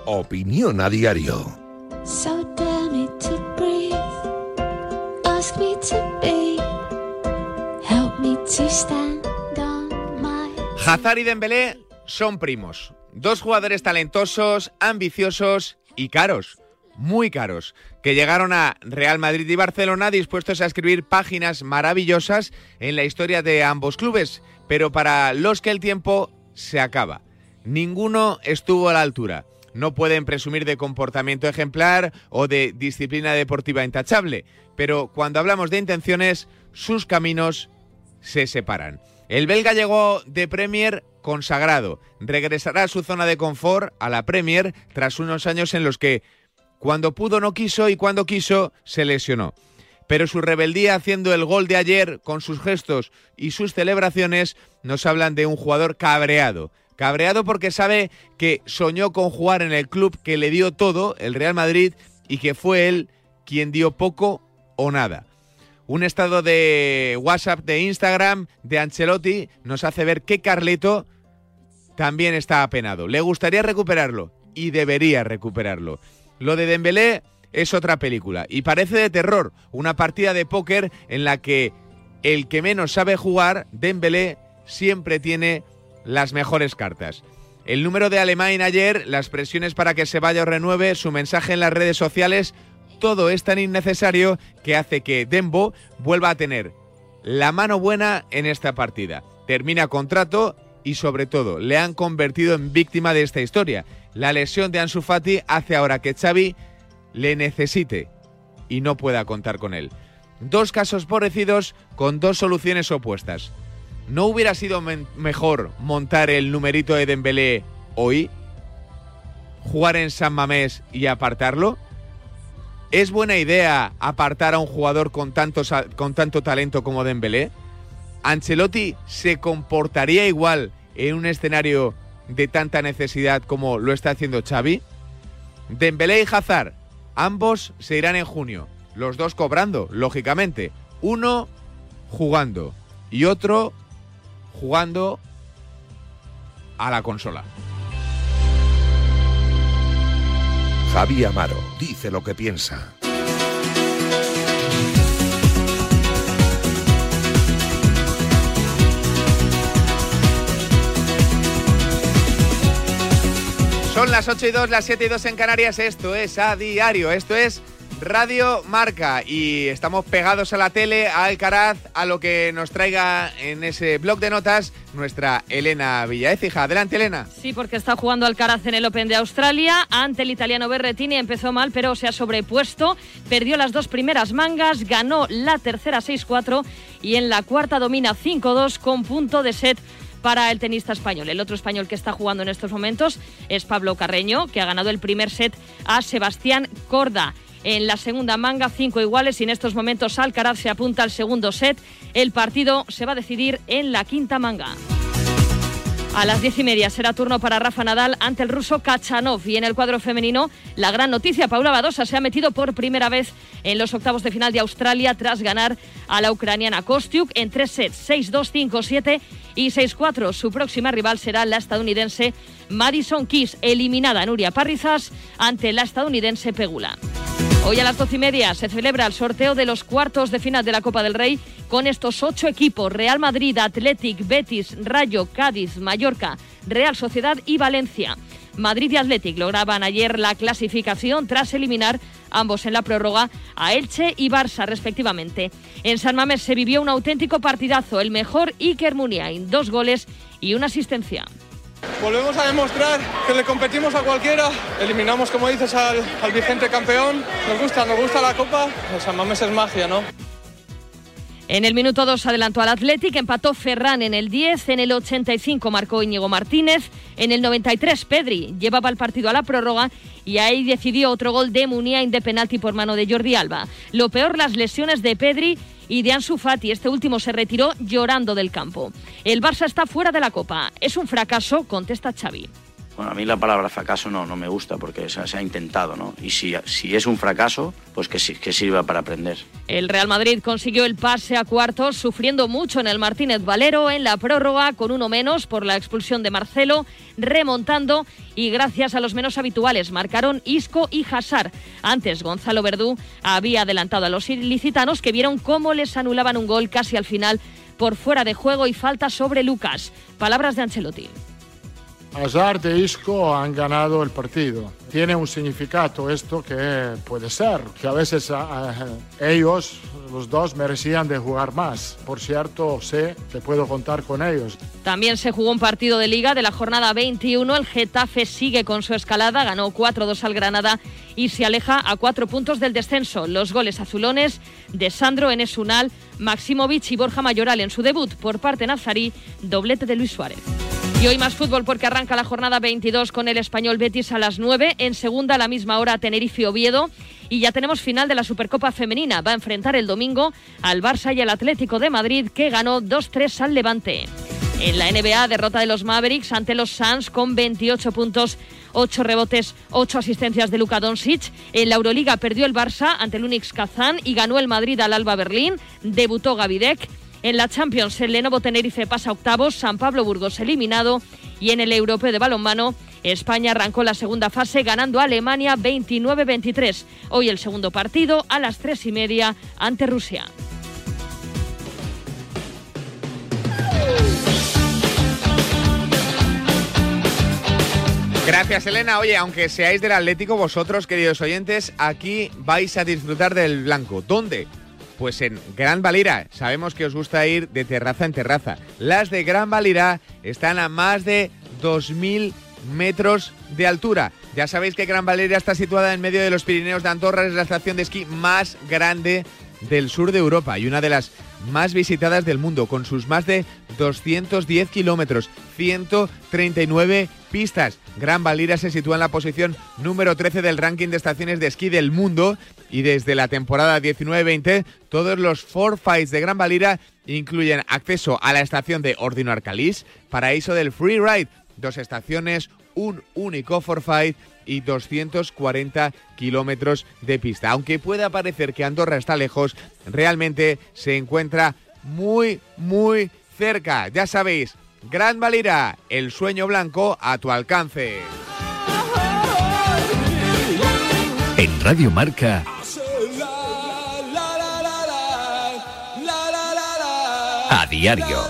Opinión a Diario. So dare me to breathe, ask me to be, help me to stand on my... Hazard y Dembélé son primos. Dos jugadores talentosos, ambiciosos y caros, muy caros, que llegaron a Real Madrid y Barcelona dispuestos a escribir páginas maravillosas en la historia de ambos clubes, pero para los que el tiempo se acaba. Ninguno estuvo a la altura. No pueden presumir de comportamiento ejemplar o de disciplina deportiva intachable, pero cuando hablamos de intenciones, sus caminos se separan. El belga llegó de Premier consagrado, regresará a su zona de confort, a la Premier, tras unos años en los que cuando pudo no quiso y cuando quiso se lesionó. Pero su rebeldía haciendo el gol de ayer con sus gestos y sus celebraciones nos hablan de un jugador cabreado. Cabreado porque sabe que soñó con jugar en el club que le dio todo, el Real Madrid, y que fue él quien dio poco o nada. Un estado de WhatsApp, de Instagram, de Ancelotti, nos hace ver que Carleto también está apenado. Le gustaría recuperarlo y debería recuperarlo. Lo de Dembélé es otra película y parece de terror, una partida de póker en la que el que menos sabe jugar, Dembélé, siempre tiene las mejores cartas. El número de Alemán ayer, las presiones para que se vaya o renueve, su mensaje en las redes sociales, todo es tan innecesario que hace que Dembo vuelva a tener la mano buena en esta partida. Termina contrato y sobre todo le han convertido en víctima de esta historia. La lesión de Ansu Fati hace ahora que Xavi le necesite y no pueda contar con él. Dos casos parecidos con dos soluciones opuestas. ¿No hubiera sido mejor montar el numerito de Dembélé hoy? ¿Jugar en San Mamés y apartarlo? ¿Es buena idea apartar a un jugador con tanto talento como Dembélé? ¿Ancelotti se comportaría igual en un escenario de tanta necesidad como lo está haciendo Xavi? Dembélé y Hazard, ambos se irán en junio, los dos cobrando, lógicamente. Uno jugando y otro jugando a la consola. Javi Amaro dice lo que piensa. Son las 8:02, las 7:02 en Canarias. Esto es A Diario, esto es Radio Marca y estamos pegados a la tele, a Alcaraz, a lo que nos traiga en ese blog de notas nuestra Elena Villaécija. Adelante, Elena. Sí, porque está jugando Alcaraz en el Open de Australia ante el italiano Berrettini. Empezó mal, pero se ha sobrepuesto. Perdió las dos primeras mangas, ganó la tercera 6-4 y en la cuarta domina 5-2 con punto de set para el tenista español. El otro español que está jugando en estos momentos es Pablo Carreño, que ha ganado el primer set a Sebastián Corda. En la segunda manga, 5 iguales y en estos momentos Alcaraz se apunta al segundo set. El partido se va a decidir en la quinta manga. A las 10:30 será turno para Rafa Nadal ante el ruso Khachanov. Y en el cuadro femenino, la gran noticia, Paula Badosa se ha metido por primera vez en los octavos de final de Australia tras ganar a la ucraniana Kostyuk en 3 sets, 6-2, 5-7 y 6-4. Su próxima rival será la estadounidense Madison Keys, eliminada Nuria Parrizas ante la estadounidense Pegula. Hoy a las 12:30 se celebra el sorteo de los cuartos de final de la Copa del Rey con estos 8 equipos: Real Madrid, Athletic, Betis, Rayo, Cádiz, Mallorca, Real Sociedad y Valencia. Madrid y Athletic lograban ayer la clasificación tras eliminar ambos en la prórroga a Elche y Barça respectivamente. En San Mamés se vivió un auténtico partidazo, el mejor Iker Muniain, 2 goles y una asistencia. Volvemos a demostrar que le competimos a cualquiera, eliminamos, como dices, al vigente campeón. Nos gusta la Copa, el San Mamés es magia, ¿no? En el minuto 2 adelantó al Athletic, empató Ferran en el 10, en el 85 marcó Íñigo Martínez, en el 93 Pedri llevaba el partido a la prórroga y ahí decidió otro gol de Muniain de penalti por mano de Jordi Alba. Lo peor, las lesiones de Pedri y de Ansu Fati. Este último se retiró llorando del campo. El Barça está fuera de la Copa. Es un fracaso, contesta Xavi. Bueno, a mí la palabra fracaso no me gusta porque se ha intentado, ¿no? Y si es un fracaso, pues que sirva para aprender. El Real Madrid consiguió el pase a cuartos, sufriendo mucho en el Martínez Valero en la prórroga, con uno menos por la expulsión de Marcelo, remontando y gracias a los menos habituales marcaron Isco y Hazard. Antes Gonzalo Verdú había adelantado a los ilicitanos, que vieron cómo les anulaban un gol casi al final por fuera de juego y falta sobre Lucas. Palabras de Ancelotti. Hazard e Isco han ganado el partido. Tiene un significado esto que puede ser, que a veces ellos, los dos, merecían de jugar más. Por cierto, sé que puedo contar con ellos. También se jugó un partido de Liga de la jornada 21. El Getafe sigue con su escalada, ganó 4-2 al Granada y se aleja a 4 puntos del descenso. Los goles azulones de Sandro Enes Unal, Maximovic y Borja Mayoral en su debut. Por parte nazarí, doblete de Luis Suárez. Y hoy más fútbol porque arranca la jornada 22 con el Español Betis a las 9. En segunda a la misma hora Tenerife Oviedo. Y ya tenemos final de la Supercopa Femenina. Va a enfrentar el domingo al Barça y al Atlético de Madrid, que ganó 2-3 al Levante. En la NBA, derrota de los Mavericks ante los Suns con 28 puntos, 8 rebotes, 8 asistencias de Luka Doncic. En la Euroliga perdió el Barça ante el Unics Kazán y ganó el Madrid al Alba Berlín. Debutó Gavidec. En la Champions, el Lenovo Tenerife pasa a octavos, San Pablo Burgos eliminado. Y en el Europeo de balonmano, España arrancó la segunda fase ganando a Alemania 29-23. Hoy el segundo partido a las 3:30 ante Rusia. Gracias, Elena. Oye, aunque seáis del Atlético, vosotros, queridos oyentes, aquí vais a disfrutar del blanco. ¿Dónde? Pues en Gran Valira. Sabemos que os gusta ir de terraza en terraza. Las de Gran Valira están a más de 2.000 metros de altura. Ya sabéis que Gran Valira está situada en medio de los Pirineos de Andorra. Es la estación de esquí más grande del sur de Europa y una de las más visitadas del mundo, con sus más de 210 kilómetros, 139 pistas. Gran Valira se sitúa en la posición número 13 del ranking de estaciones de esquí del mundo y desde la temporada 19-20 todos los forfaits de Gran Valira incluyen acceso a la estación de Ordino Arcalís, paraíso del freeride, 2 estaciones, un único forfait y 240 kilómetros de pista. Aunque pueda parecer que Andorra está lejos, realmente se encuentra muy, muy cerca. Ya sabéis, Gran Valira, el sueño blanco a tu alcance. En Radio Marca, a diario.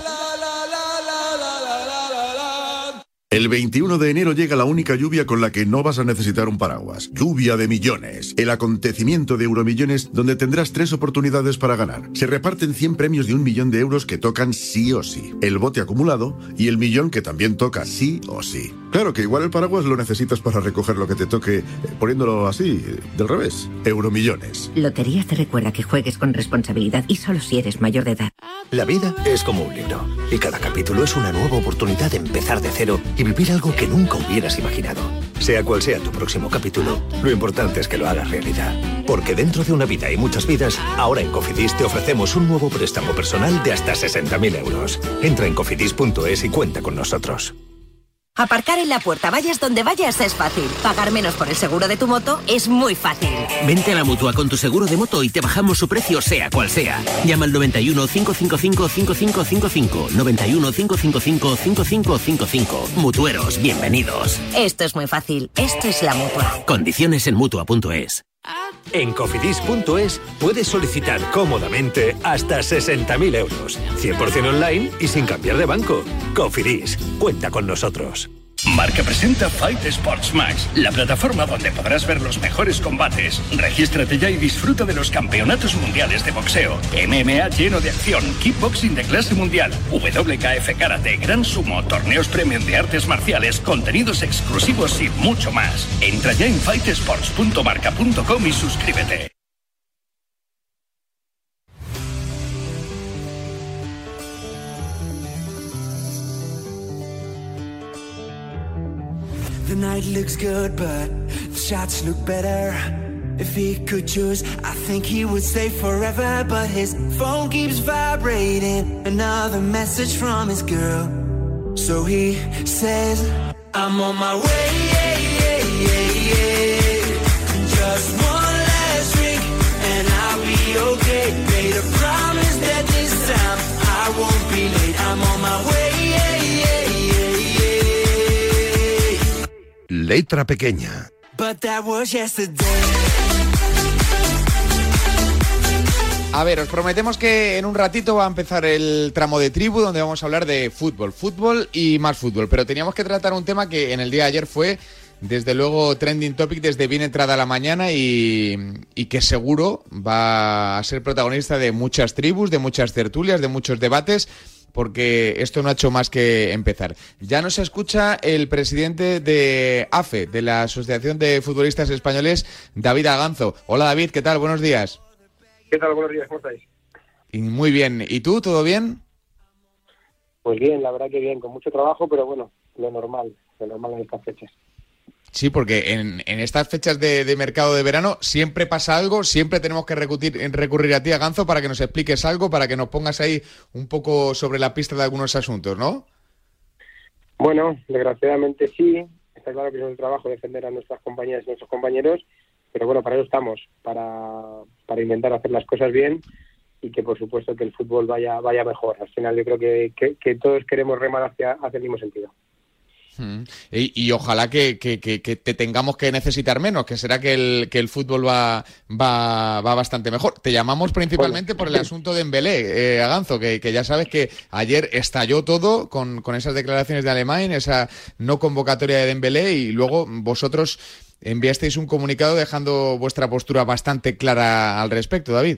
El 21 de enero llega la única lluvia con la que no vas a necesitar un paraguas. Lluvia de millones. El acontecimiento de Euromillones donde tendrás 3 oportunidades para ganar. Se reparten 100 premios de 1 millón de euros que tocan sí o sí. El bote acumulado y el millón que también toca sí o sí. Claro que igual el paraguas lo necesitas para recoger lo que te toque, poniéndolo así, del revés. Euromillones. Lotería te recuerda que juegues con responsabilidad y solo si eres mayor de edad. La vida es como un libro y cada capítulo es una nueva oportunidad de empezar de cero y vivir algo que nunca hubieras imaginado. Sea cual sea tu próximo capítulo, lo importante es que lo hagas realidad. Porque dentro de una vida y muchas vidas, ahora en Cofidis te ofrecemos un nuevo préstamo personal de hasta 60.000 euros. Entra en cofidis.es y cuenta con nosotros. Aparcar en la puerta, vayas donde vayas, es fácil. Pagar menos por el seguro de tu moto es muy fácil. Vente a la Mutua con tu seguro de moto y te bajamos su precio sea cual sea. Llama al 91 555 5555. 91 555 5555. Mutueros, bienvenidos. Esto es muy fácil. Esto es la Mutua. Condiciones en Mutua.es. En cofidis.es puedes solicitar cómodamente hasta 60.000 euros. 100% online y sin cambiar de banco. Cofidis, cuenta con nosotros. Marca presenta Fight Sports Max, la plataforma donde podrás ver los mejores combates. Regístrate ya y disfruta de los campeonatos mundiales de boxeo, MMA lleno de acción, kickboxing de clase mundial, WKF Karate, Gran Sumo, torneos premium de artes marciales, contenidos exclusivos y mucho más. Entra ya en fightsports.marca.com y suscríbete. The night looks good, but the shots look better. If he could choose, I think he would stay forever. But his phone keeps vibrating, another message from his girl. So he says, I'm on my way, just one last drink and I'll be okay. Made a promise that this time I won't be late. I'm on my way. Letra pequeña. But that was yesterday. A ver, os prometemos que en un ratito va a empezar el tramo de tribu donde vamos a hablar de fútbol y más fútbol, pero teníamos que tratar un tema que en el día de ayer fue, desde luego, trending topic desde bien entrada la mañana y que seguro va a ser protagonista de muchas tribus, de muchas tertulias, de muchos debates, porque esto no ha hecho más que empezar. Ya nos escucha el presidente de AFE, de la Asociación de Futbolistas Españoles, David Aganzo. Hola David, ¿qué tal? Buenos días. ¿Qué tal? Buenos días, ¿cómo estáis? Y muy bien. ¿Y tú? ¿Todo bien? Pues bien, la verdad que bien, con mucho trabajo, pero bueno, lo normal en estas fechas. Sí, porque en estas fechas de mercado de verano siempre pasa algo, siempre tenemos que recurrir a ti, Aganzo, para que nos expliques algo, para que nos pongas ahí un poco sobre la pista de algunos asuntos, ¿no? Bueno, desgraciadamente sí, está claro que es un trabajo defender a nuestras compañeras y nuestros compañeros, pero bueno, para eso estamos, para intentar hacer las cosas bien y que por supuesto que el fútbol vaya mejor. Al final yo creo que todos queremos remar hacia el mismo sentido. Y ojalá que te tengamos que necesitar menos, que será que el fútbol va bastante mejor. Te llamamos principalmente por el asunto de Dembélé, Aganzo, que ya sabes que ayer estalló todo con esas declaraciones de Alemán, esa no convocatoria de Dembélé, y luego vosotros enviasteis un comunicado dejando vuestra postura bastante clara al respecto, David.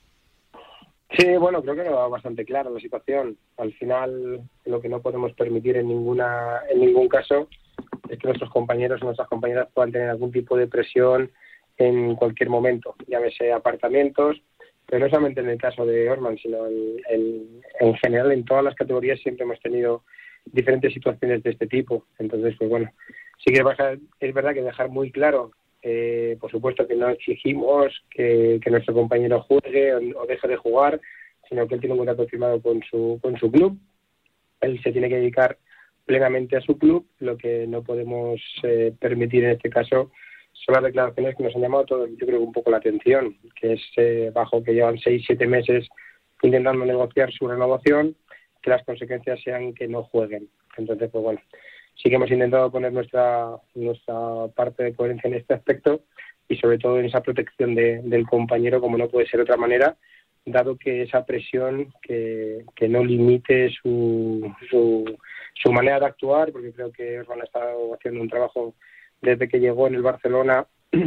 Sí, bueno, creo que quedó bastante clara la situación. Al final, lo que no podemos permitir en ningún caso es que nuestros compañeros o nuestras compañeras puedan tener algún tipo de presión en cualquier momento, llámese apartamentos, pero no solamente en el caso de Orman, sino en general en todas las categorías siempre hemos tenido diferentes situaciones de este tipo. Entonces, pues bueno, sí que es verdad que dejar muy claro, por supuesto que no exigimos que nuestro compañero juegue o deje de jugar, sino que él tiene un contrato firmado con su club. Él se tiene que dedicar plenamente a su club. Lo que no podemos permitir en este caso son las declaraciones que nos han llamado todos, yo creo que un poco la atención, que es bajo que llevan 6-7 meses intentando negociar su renovación, que las consecuencias sean que no jueguen. Entonces, pues bueno, sí que hemos intentado poner nuestra parte de coherencia en este aspecto y sobre todo en esa protección del compañero, como no puede ser de otra manera, dado que esa presión que no limite su manera de actuar, porque creo que Ron ha estado haciendo un trabajo desde que llegó en el Barcelona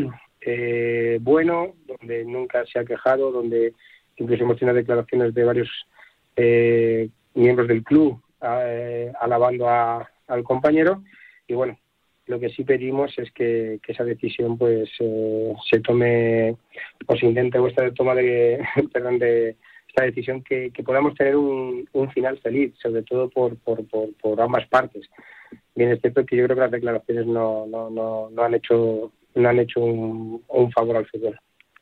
bueno, donde nunca se ha quejado, donde incluso hemos tenido declaraciones de varios miembros del club alabando al compañero. Y bueno, lo que sí pedimos es que esa decisión pues se tome o se intente vuestra toma de esta decisión, que podamos tener un final feliz, sobre todo por ambas partes. Bien, es cierto que yo creo que las declaraciones no han hecho un favor al fútbol.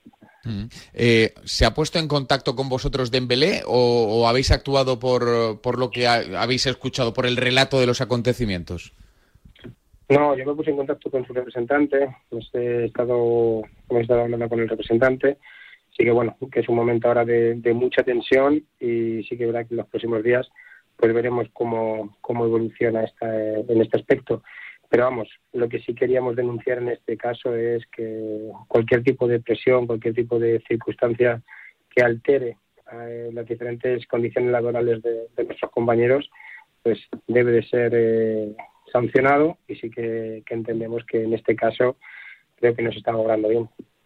¿Se ha puesto en contacto con vosotros Dembélé o habéis actuado por lo que habéis escuchado, por el relato de los acontecimientos? No, yo me puse en contacto con su representante, hemos estado hablando con el representante, sí que bueno, que es un momento ahora de mucha tensión y sí que verá que en los próximos días pues veremos cómo evoluciona en este aspecto. Pero vamos, lo que sí queríamos denunciar en este caso es que cualquier tipo de presión, cualquier tipo de circunstancia que altere las diferentes condiciones laborales de nuestros compañeros, pues debe de ser sancionado, y sí que entendemos que en este caso creo que nos está logrando bien.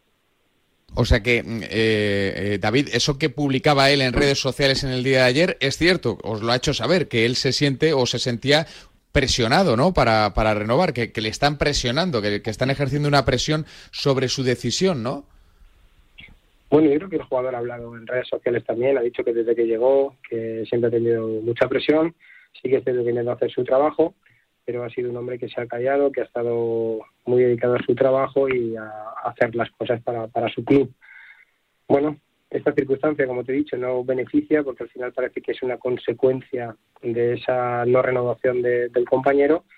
O sea que, David, eso que publicaba él en redes sociales en el día de ayer es cierto, os lo ha hecho saber, que él se siente o se sentía presionado, ¿no?, para renovar, que le están presionando, que están ejerciendo una presión sobre su decisión, ¿no? Bueno, yo creo que el jugador ha hablado en redes sociales también, ha dicho que desde que llegó, que siempre ha tenido mucha presión, sí que está intentando hacer su trabajo, pero ha sido un hombre que se ha callado, que ha estado muy dedicado a su trabajo y a hacer las cosas para su club. Bueno, esta circunstancia, como te he dicho, no beneficia, porque al final parece que es una consecuencia de esa no renovación del compañero,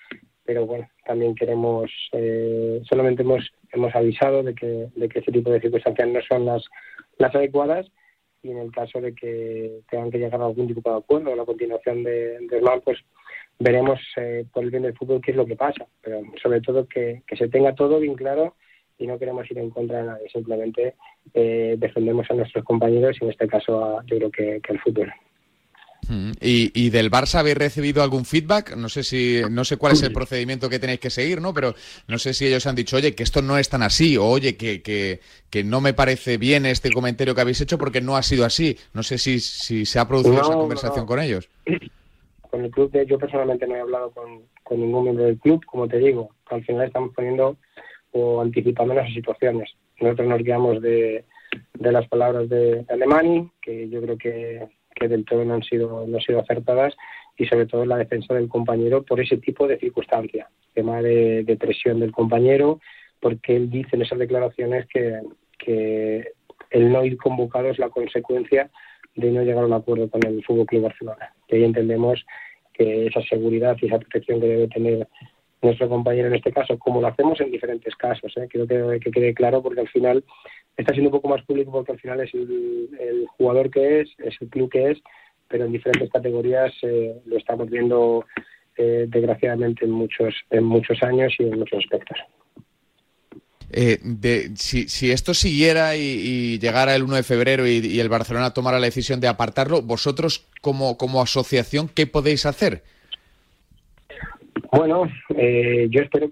pero bueno, también queremos, solamente hemos avisado de que ese tipo de circunstancias no son las adecuadas, y en el caso de que tengan que llegar a algún tipo de acuerdo o la continuación de Osman, pues veremos por el bien del fútbol qué es lo que pasa, pero sobre todo que se tenga todo bien claro, y no queremos ir en contra de nadie, simplemente defendemos a nuestros compañeros y en este caso yo creo que el fútbol. ¿Y del Barça habéis recibido algún feedback? No sé cuál es el procedimiento que tenéis que seguir, ¿no? Pero no sé si ellos han dicho, oye, que esto no es tan así, o oye, que no me parece bien este comentario que habéis hecho porque no ha sido así. No sé si se ha producido esa conversación con ellos. Con el club, yo personalmente no he hablado con ningún miembro del club, como te digo. Al final estamos poniendo o anticipando las situaciones. Nosotros nos guiamos de las palabras de Alemani, que yo creo que del todo no han sido acertadas, y sobre todo la defensa del compañero por ese tipo de circunstancias, tema de presión del compañero, porque él dice en esas declaraciones que el no ir convocado es la consecuencia de no llegar a un acuerdo con el Fútbol Club Barcelona. Que ahí entendemos que esa seguridad y esa protección que debe tener nuestro compañero en este caso, como lo hacemos en diferentes casos, quiero que quede claro, porque al final está siendo un poco más público, porque al final es el jugador que es el club que es, pero en diferentes categorías lo estamos viendo desgraciadamente en muchos años y en muchos aspectos. Si esto siguiera y llegara el 1 de febrero y el Barcelona tomara la decisión de apartarlo, vosotros como asociación, ¿qué podéis hacer? Bueno, yo espero que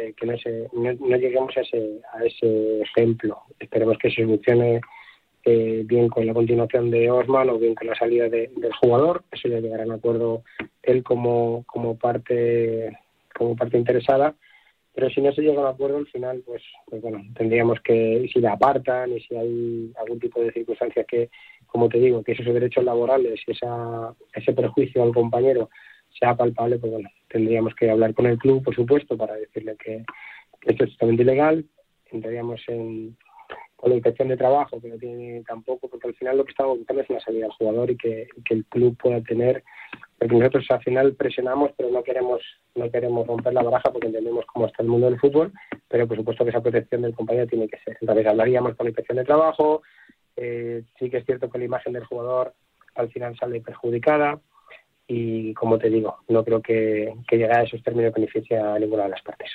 no lleguemos a ese ejemplo. Esperemos que se solucione bien con la continuación de Osman o bien con la salida del jugador. Eso ya llegará a un acuerdo él como parte interesada. Pero si no se llega a un acuerdo, al final, pues bueno, tendríamos que, si la apartan y si hay algún tipo de circunstancia que, como te digo, que esos derechos laborales y ese perjuicio al compañero sea palpable, pues bueno, tendríamos que hablar con el club, por supuesto, para decirle que esto es totalmente ilegal. Entraríamos con la inspección de trabajo, que no tiene tampoco, porque al final lo que estamos buscando es una salida al jugador y que el club pueda tener, porque nosotros al final presionamos, pero no queremos romper la baraja, porque entendemos cómo está el mundo del fútbol, pero por supuesto que esa protección del compañero tiene que ser. Entonces hablaríamos con la inspección de trabajo. Sí que es cierto que la imagen del jugador al final sale perjudicada, y como te digo, no creo que llegue a esos términos beneficie a ninguna de las partes.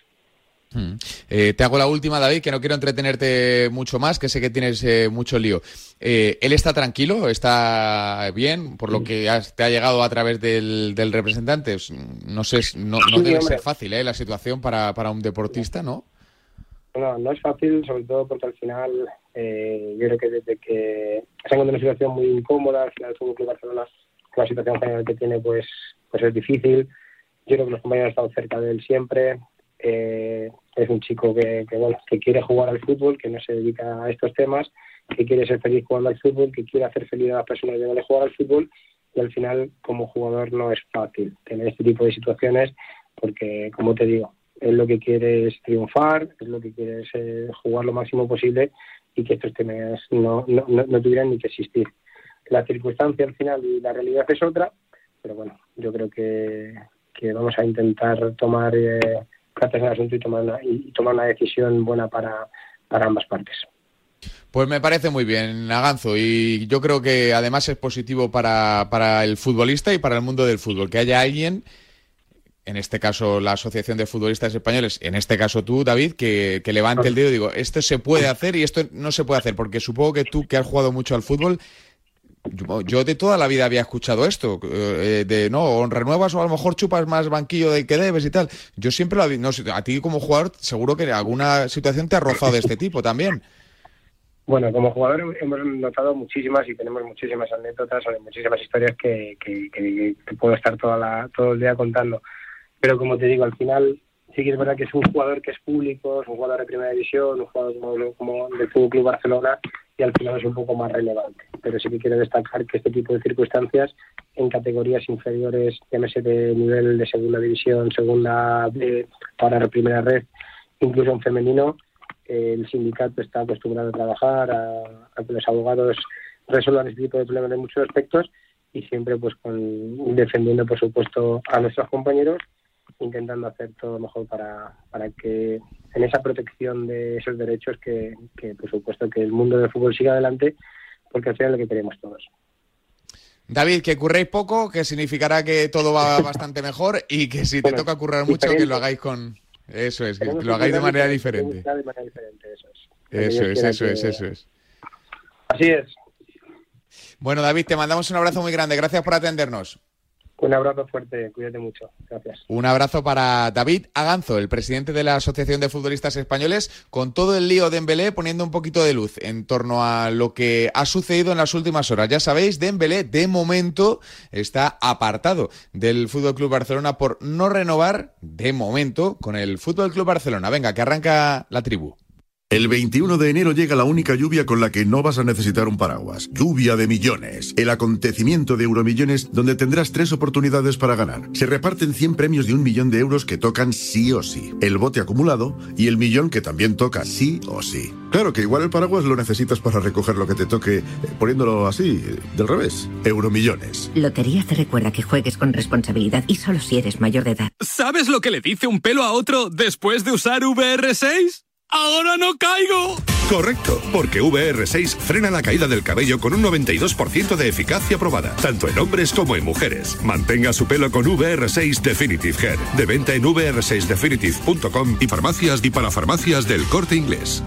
Te hago la última, David, que no quiero entretenerte mucho más, que sé que tienes mucho lío. ¿Él está tranquilo? ¿Está bien? Por lo que te ha llegado a través del representante. No sé, no debe ser fácil la situación para un deportista, ¿no? No es fácil, sobre todo porque al final yo creo que desde que se encuentra en una situación muy incómoda, al final el Fútbol Club Barcelona, la situación general que tiene, pues es difícil. Yo creo que los compañeros han estado cerca de él siempre. Es un chico que quiere jugar al fútbol, que no se dedica a estos temas, que quiere ser feliz jugando al fútbol, que quiere hacer feliz a las personas que van a jugar al fútbol, y al final como jugador no es fácil tener este tipo de situaciones, porque como te digo, él lo que quiere es triunfar, es lo que quiere es jugar lo máximo posible, y que estos temas no tuvieran ni que existir. La circunstancia al final y la realidad es otra, pero bueno, yo creo que vamos a intentar tomar cartas en el asunto y tomar una decisión buena para ambas partes. Pues me parece muy bien, Aganzo, y yo creo que además es positivo para el futbolista y para el mundo del fútbol, que haya alguien, en este caso la Asociación de Futbolistas Españoles, en este caso tú, David, que levante el dedo y digo, esto se puede hacer y esto no se puede hacer, porque supongo que tú, que has jugado mucho al fútbol, yo de toda la vida había escuchado esto, o renuevas o a lo mejor chupas más banquillo del que debes y tal. Yo siempre lo había, no sé, a ti como jugador seguro que alguna situación te ha rozado de este tipo también. Bueno, como jugador hemos notado muchísimas y tenemos muchísimas anécdotas, muchísimas historias que puedo estar todo el día contando. Pero como te digo, al final sí que es verdad que es un jugador que es público, es un jugador de primera división, un jugador como del Fútbol Club Barcelona, y al final es un poco más relevante. Pero sí que quiero destacar que este tipo de circunstancias en categorías inferiores, llámese de nivel de segunda división, segunda B, para primera red, incluso en femenino, el sindicato está acostumbrado a trabajar, a que los abogados resuelvan este tipo de problemas en muchos aspectos, y siempre pues defendiendo por supuesto a nuestros compañeros intentando hacer todo lo mejor para que en esa protección de esos derechos que por supuesto que el mundo del fútbol siga adelante, porque al final es lo que queremos todos. David, que curréis poco, que significará que todo va bastante mejor, y que si te toca currar mucho, que lo hagáis con... Eso es, que lo hagáis de manera diferente. Eso es. Así es. Bueno, David, te mandamos un abrazo muy grande. Gracias por atendernos. Un abrazo fuerte, cuídate mucho. Gracias. Un abrazo para David Aganzo, el presidente de la Asociación de Futbolistas Españoles, con todo el lío de Dembélé, poniendo un poquito de luz en torno a lo que ha sucedido en las últimas horas. Ya sabéis, Dembélé de momento está apartado del FC Barcelona por no renovar de momento con el FC Barcelona. Venga, que arranca la tribu. El 21 de enero llega la única lluvia con la que no vas a necesitar un paraguas. Lluvia de millones. El acontecimiento de Euromillones donde tendrás 3 oportunidades para ganar. Se reparten 100 premios de 1 millón de euros que tocan sí o sí. El bote acumulado y el millón que también toca sí o sí. Claro que igual el paraguas lo necesitas para recoger lo que te toque, poniéndolo así, del revés. Euromillones. Lotería te recuerda que juegues con responsabilidad y solo si eres mayor de edad. ¿Sabes lo que le dice un pelo a otro después de usar VR6? ¡Ahora no caigo! Correcto, porque VR6 frena la caída del cabello con un 92% de eficacia probada, tanto en hombres como en mujeres. Mantenga su pelo con VR6 Definitive Hair. De venta en vr6definitive.com y farmacias y parafarmacias del Corte Inglés.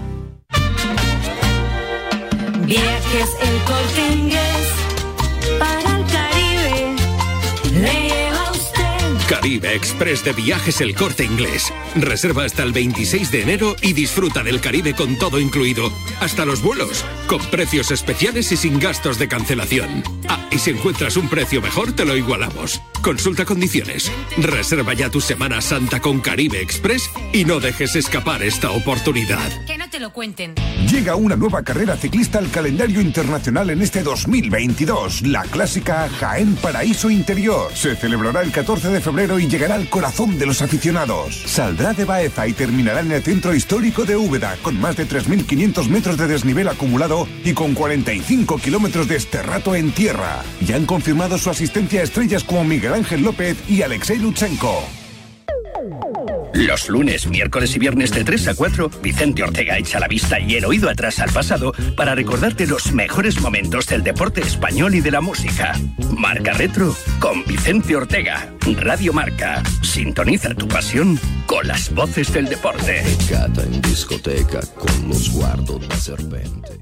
Viajes El Corte Inglés para el Caribe. Le lleva usted. Caribe Express de Viajes El Corte Inglés. Reserva hasta el 26 de enero y disfruta del Caribe con todo incluido. Hasta los vuelos, con precios especiales y sin gastos de cancelación. Ah, y si encuentras un precio mejor, te lo igualamos. Consulta condiciones. Reserva ya tu Semana Santa con Caribe Express y no dejes escapar esta oportunidad. Que no te lo cuenten. Llega una nueva carrera ciclista al calendario internacional en este 2022, la clásica Jaén Paraíso Interior. Se celebrará el 14 de febrero y llegará al corazón de los aficionados. Saldrá de Baeza y terminará en el centro histórico de Úbeda, con más de 3.500 metros de desnivel acumulado y con 45 kilómetros de esterrato en tierra. Ya han confirmado su asistencia a estrellas como Miguel Ángel López y Alexei Lutsenko. Los lunes, miércoles y viernes de 3 a 4, Vicente Ortega echa la vista y el oído atrás al pasado para recordarte los mejores momentos del deporte español y de la música. Marca Retro con Vicente Ortega. Radio Marca. Sintoniza tu pasión con las voces del deporte. En discoteca con lo sguardo da serpente.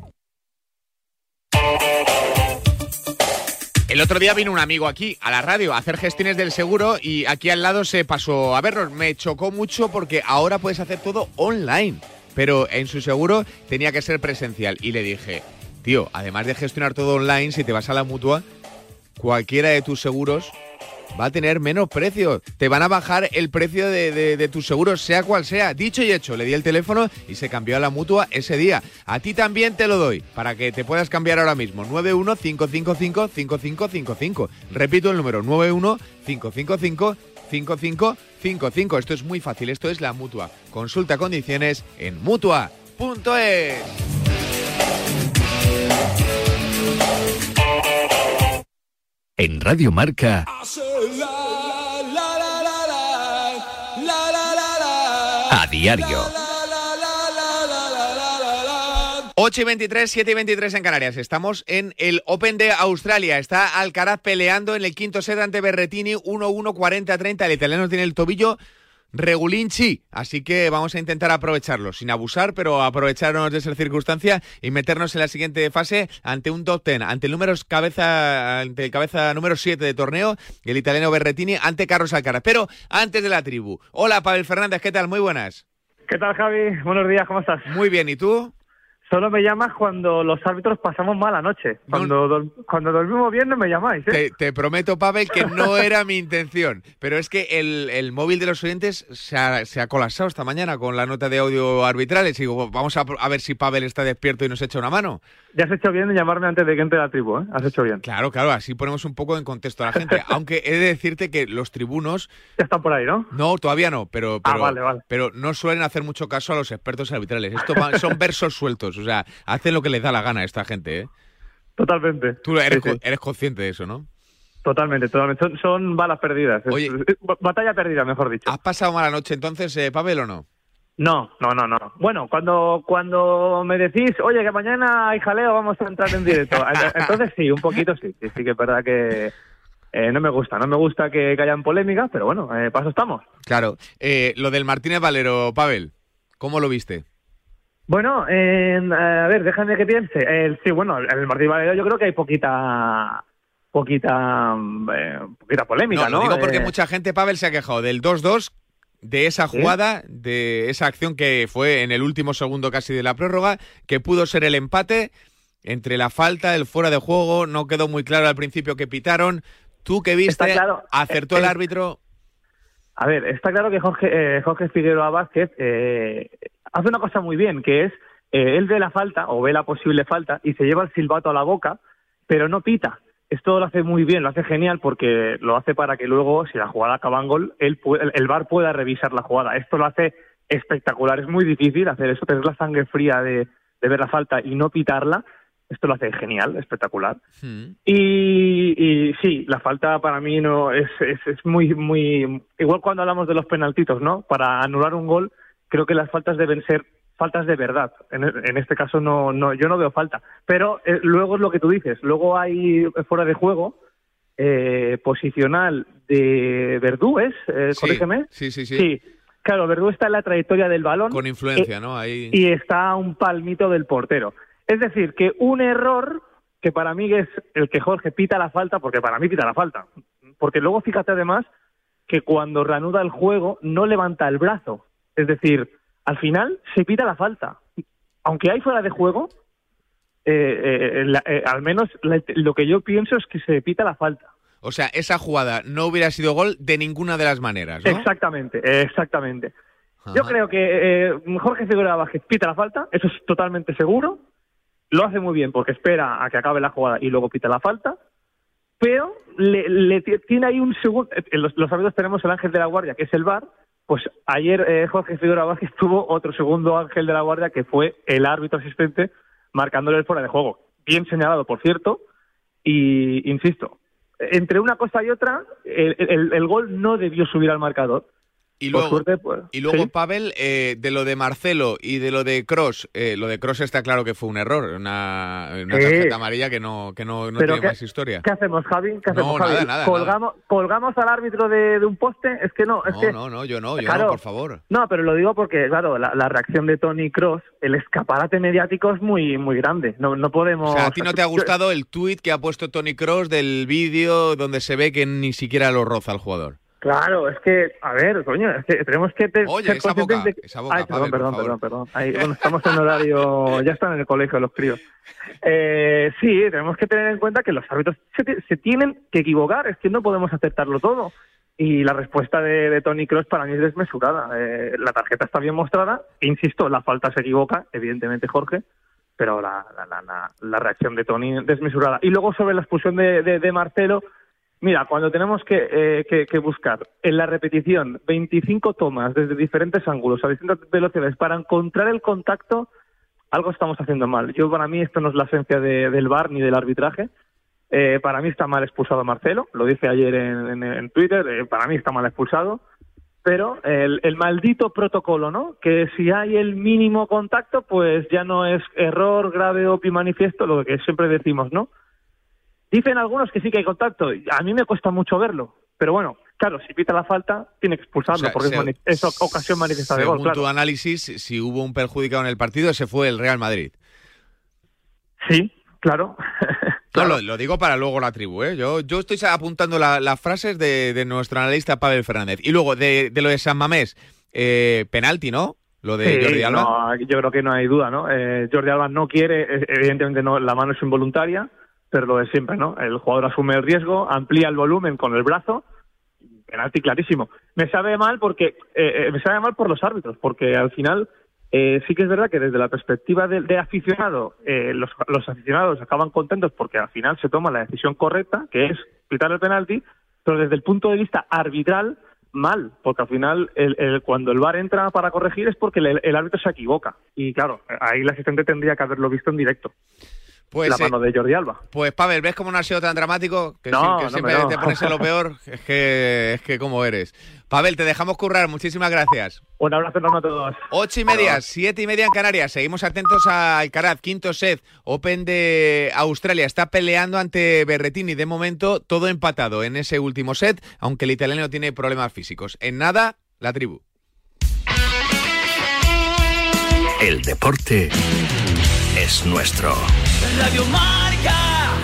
El otro día vino un amigo aquí a la radio a hacer gestiones del seguro y aquí al lado se pasó a vernos. Me chocó mucho porque ahora puedes hacer todo online, pero en su seguro tenía que ser presencial. Y le dije, tío, además de gestionar todo online, si te vas a la Mutua, cualquiera de tus seguros va a tener menos precio. Te van a bajar el precio de tus seguros, sea cual sea. Dicho y hecho, le di el teléfono y se cambió a la Mutua ese día. A ti también te lo doy, para que te puedas cambiar ahora mismo. 915555555. Repito el número, 915555555. Esto es muy fácil, esto es la Mutua. Consulta condiciones en Mutua.es. En Radio Marca, a diario. 8:23, 7:23 en Canarias. Estamos en el Open de Australia. Está Alcaraz peleando en el quinto set ante Berrettini, 1-1, 40-30. El italiano tiene el tobillo regulinchi, así que vamos a intentar aprovecharlo, sin abusar, pero aprovecharnos de esa circunstancia y meternos en la siguiente fase ante un top 10, ante el cabeza número 7 de torneo, el italiano Berrettini ante Carlos Alcaraz. Pero antes de la tribu, hola Pavel Fernández, ¿qué tal? Muy buenas. ¿Qué tal, Javi? Buenos días, ¿cómo estás? Muy bien, ¿y tú? Solo me llamas cuando los árbitros pasamos mala noche. Cuando dormimos bien no me llamáis, ¿eh? Te prometo, Pavel, que no era mi intención. Pero es que el móvil de los oyentes se ha colapsado esta mañana con la nota de audio arbitrales. Y digo, vamos a ver si Pavel está despierto y nos echa una mano. Ya has hecho bien en llamarme antes de que entre la tribu, ¿eh? Has hecho bien. Claro, así ponemos un poco en contexto a la gente. Aunque he de decirte que los tribunos... Ya están por ahí, ¿no? No, todavía no, pero vale. Pero no suelen hacer mucho caso a los expertos arbitrales. Esto son versos sueltos, o sea, hacen lo que les da la gana a esta gente, ¿eh? Totalmente. Tú eres consciente de eso, ¿no? Totalmente. Son balas perdidas. Oye, batalla perdida, mejor dicho. ¿Has pasado mala noche entonces, Pavel, o no? No. Bueno, cuando me decís, oye, que mañana hay jaleo, vamos a entrar en directo. Entonces sí, un poquito sí que es verdad que no me gusta que hayan polémicas, pero bueno, para eso estamos. Claro. Lo del Martínez Valero, Pavel, ¿cómo lo viste? Bueno, a ver, déjame que piense. Sí, bueno, el Martínez Valero yo creo que hay poquita polémica, ¿no? Lo digo porque mucha gente, Pavel, se ha quejado del 2-2, de esa jugada, de esa acción que fue en el último segundo casi de la prórroga, que pudo ser el empate entre la falta, el fuera de juego, no quedó muy claro al principio que pitaron. ¿Tú qué viste? Claro, ¿acertó el árbitro? A ver, está claro que Jorge Figueroa Vázquez hace una cosa muy bien, que es, él ve la falta, o ve la posible falta, y se lleva el silbato a la boca, pero no pita. Esto lo hace muy bien, lo hace genial, porque lo hace para que luego, si la jugada acaba en gol, el VAR pueda revisar la jugada. Esto lo hace espectacular. Es muy difícil hacer eso, tener la sangre fría de ver la falta y no pitarla. Esto lo hace genial, espectacular. Y sí, la falta para mí no es muy... Igual cuando hablamos de los penaltitos, ¿no? Para anular un gol, creo que las faltas deben ser faltas de verdad. En este caso yo no veo falta. Pero luego es lo que tú dices. Luego hay fuera de juego posicional de Verdú, corrígeme. Sí. Claro, Verdú está en la trayectoria del balón. Con influencia, ¿no? Ahí... Y está a un palmito del portero. Es decir, que un error que para mí es el que Jorge pita la falta, porque para mí pita la falta. Porque luego fíjate además que cuando reanuda el juego no levanta el brazo. Es decir, al final se pita la falta. Aunque hay fuera de juego, al menos lo que yo pienso es que se pita la falta. O sea, esa jugada no hubiera sido gol de ninguna de las maneras, ¿no? Exactamente. Ajá. Yo creo que Jorge Figueroa Vázquez pita la falta, eso es totalmente seguro. Lo hace muy bien porque espera a que acabe la jugada y luego pita la falta, pero tiene ahí un segundo... Los árbitros tenemos el ángel de la guardia, que es el VAR. Pues ayer Jorge Figueroa Vázquez tuvo otro segundo ángel de la guardia, que fue el árbitro asistente marcándole el fuera de juego. Bien señalado, por cierto, y insisto, entre una cosa y otra, el gol no debió subir al marcador. Y luego, suerte, ¿sí? Pavel, de lo de Marcelo y de lo de Kroos, lo de Kroos está claro que fue un error, una tarjeta amarilla que no tiene más historia. ¿Qué hacemos, Javi? Nada. ¿Colgamos al árbitro de un poste? Es que no. Yo no, por favor. No, pero lo digo porque, claro, la reacción de Toni Kroos, el escaparate mediático es muy, muy grande. No podemos... O sea, ¿a ti no te ha gustado el tuit que ha puesto Toni Kroos del vídeo donde se ve que ni siquiera lo roza el jugador? Claro, es que, a ver, coño, es que tenemos que Oye, ser esa conscientes boca, de que... esa boca, Ay, Pavel, perdón. Ahí, bueno, estamos en horario... Ya están en el colegio los críos. Sí, tenemos que tener en cuenta que los árbitros se tienen que equivocar, es que no podemos aceptarlo todo. Y la respuesta de Toni Kroos para mí es desmesurada. La tarjeta está bien mostrada, insisto, la falta se equivoca, evidentemente Jorge, pero la reacción de Toni es desmesurada. Y luego sobre la expulsión de Marcelo... Mira, cuando tenemos que buscar en la repetición 25 tomas desde diferentes ángulos a distintas velocidades para encontrar el contacto, algo estamos haciendo mal. Para mí esto no es la esencia del VAR ni del arbitraje. Para mí está mal expulsado Marcelo, lo dije ayer en Twitter, para mí está mal expulsado. Pero el maldito protocolo, ¿no? Que si hay el mínimo contacto, pues ya no es error grave, obvio y manifiesto, lo que siempre decimos, ¿no? Dicen algunos que sí que hay contacto. A mí me cuesta mucho verlo. Pero bueno, claro, si pita la falta, tiene que expulsarlo, porque es ocasión manifiesta de gol. Según tu análisis, si hubo un perjudicado en el partido, ese fue el Real Madrid. Sí, claro. No, lo digo para luego la tribu, ¿eh? Yo estoy apuntando las frases de nuestro analista Pavel Fernández. Y luego, de lo de San Mamés, penalti, ¿no? Lo de Jordi Alba. No, yo creo que no hay duda, ¿no? Jordi Alba no quiere, evidentemente no, la mano es involuntaria, pero lo de siempre, ¿no? El jugador asume el riesgo, amplía el volumen con el brazo, penalti clarísimo. Me sabe mal por los árbitros, porque al final sí que es verdad que desde la perspectiva de aficionado, los aficionados acaban contentos porque al final se toma la decisión correcta, que es pitar el penalti, pero desde el punto de vista arbitral, mal, porque al final cuando el VAR entra para corregir es porque el árbitro se equivoca. Y claro, ahí el asistente tendría que haberlo visto en directo. la mano de Jordi Alba. Pues Pavel, ¿ves cómo no ha sido tan dramático? Que siempre te pones en lo peor. Es que como eres. Pavel, te dejamos currar. Muchísimas gracias. Un abrazo enorme a todos. 8:30, 7:30 en Canarias. Seguimos atentos a Alcaraz, quinto set, Open de Australia. Está peleando ante Berrettini. De momento, todo empatado en ese último set, aunque el italiano tiene problemas físicos. En nada, la tribu. El deporte es nuestro. Radio Marca.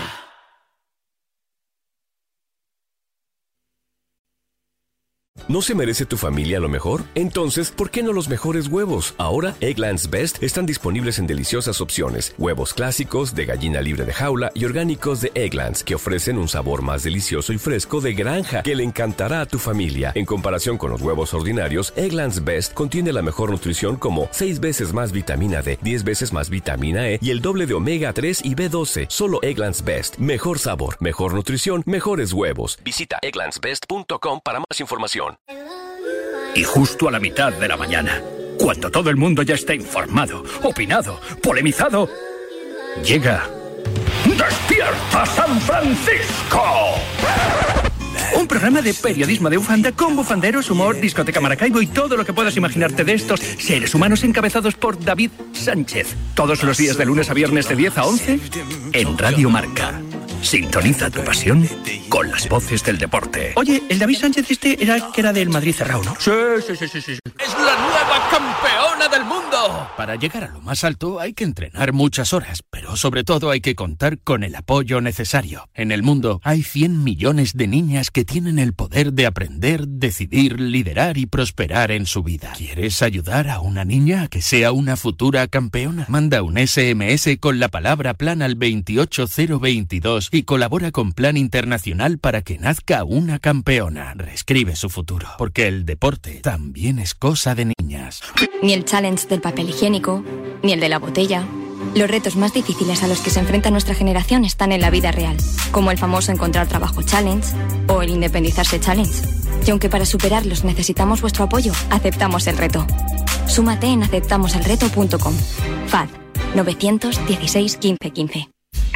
¿No se merece tu familia lo mejor? Entonces, ¿por qué no los mejores huevos? Ahora, Eggland's Best están disponibles en deliciosas opciones. Huevos clásicos, de gallina libre de jaula y orgánicos de Eggland's, que ofrecen un sabor más delicioso y fresco de granja que le encantará a tu familia. En comparación con los huevos ordinarios, Eggland's Best contiene la mejor nutrición como 6 veces más vitamina D, 10 veces más vitamina E y el doble de omega 3 y B12. Solo Eggland's Best. Mejor sabor, mejor nutrición, mejores huevos. Visita egglandsbest.com para más información. Y justo a la mitad de la mañana, cuando todo el mundo ya está informado, opinado, polemizado, llega ¡Despierta San Francisco! Un programa de periodismo de bufanda con bufanderos, humor, discoteca Maracaibo y todo lo que puedas imaginarte de estos seres humanos encabezados por David Sánchez. Todos los días de lunes a viernes de 10 a 11 en Radio Marca. Sintoniza tu pasión con las voces del deporte. Oye, el David Sánchez era del Madrid cerrado, ¿no? Sí. ¡Es la nueva campeona del mundo! Para llegar a lo más alto hay que entrenar muchas horas, pero sobre todo hay que contar con el apoyo necesario. En el mundo hay 100 millones de niñas que tienen el poder de aprender, decidir, liderar y prosperar en su vida. ¿Quieres ayudar a una niña a que sea una futura campeona? Manda un SMS con la palabra plan al 28022 y colabora con Plan Internacional para que nazca una campeona. Reescribe su futuro, porque el deporte también es cosa de niñas. Ni el challenge del papel higiénico, ni el de la botella. Los retos más difíciles a los que se enfrenta nuestra generación están en la vida real, como el famoso encontrar trabajo challenge o el independizarse challenge. Y aunque para superarlos necesitamos vuestro apoyo, aceptamos el reto. Súmate en aceptamoselreto.com. FAD 916 15 15.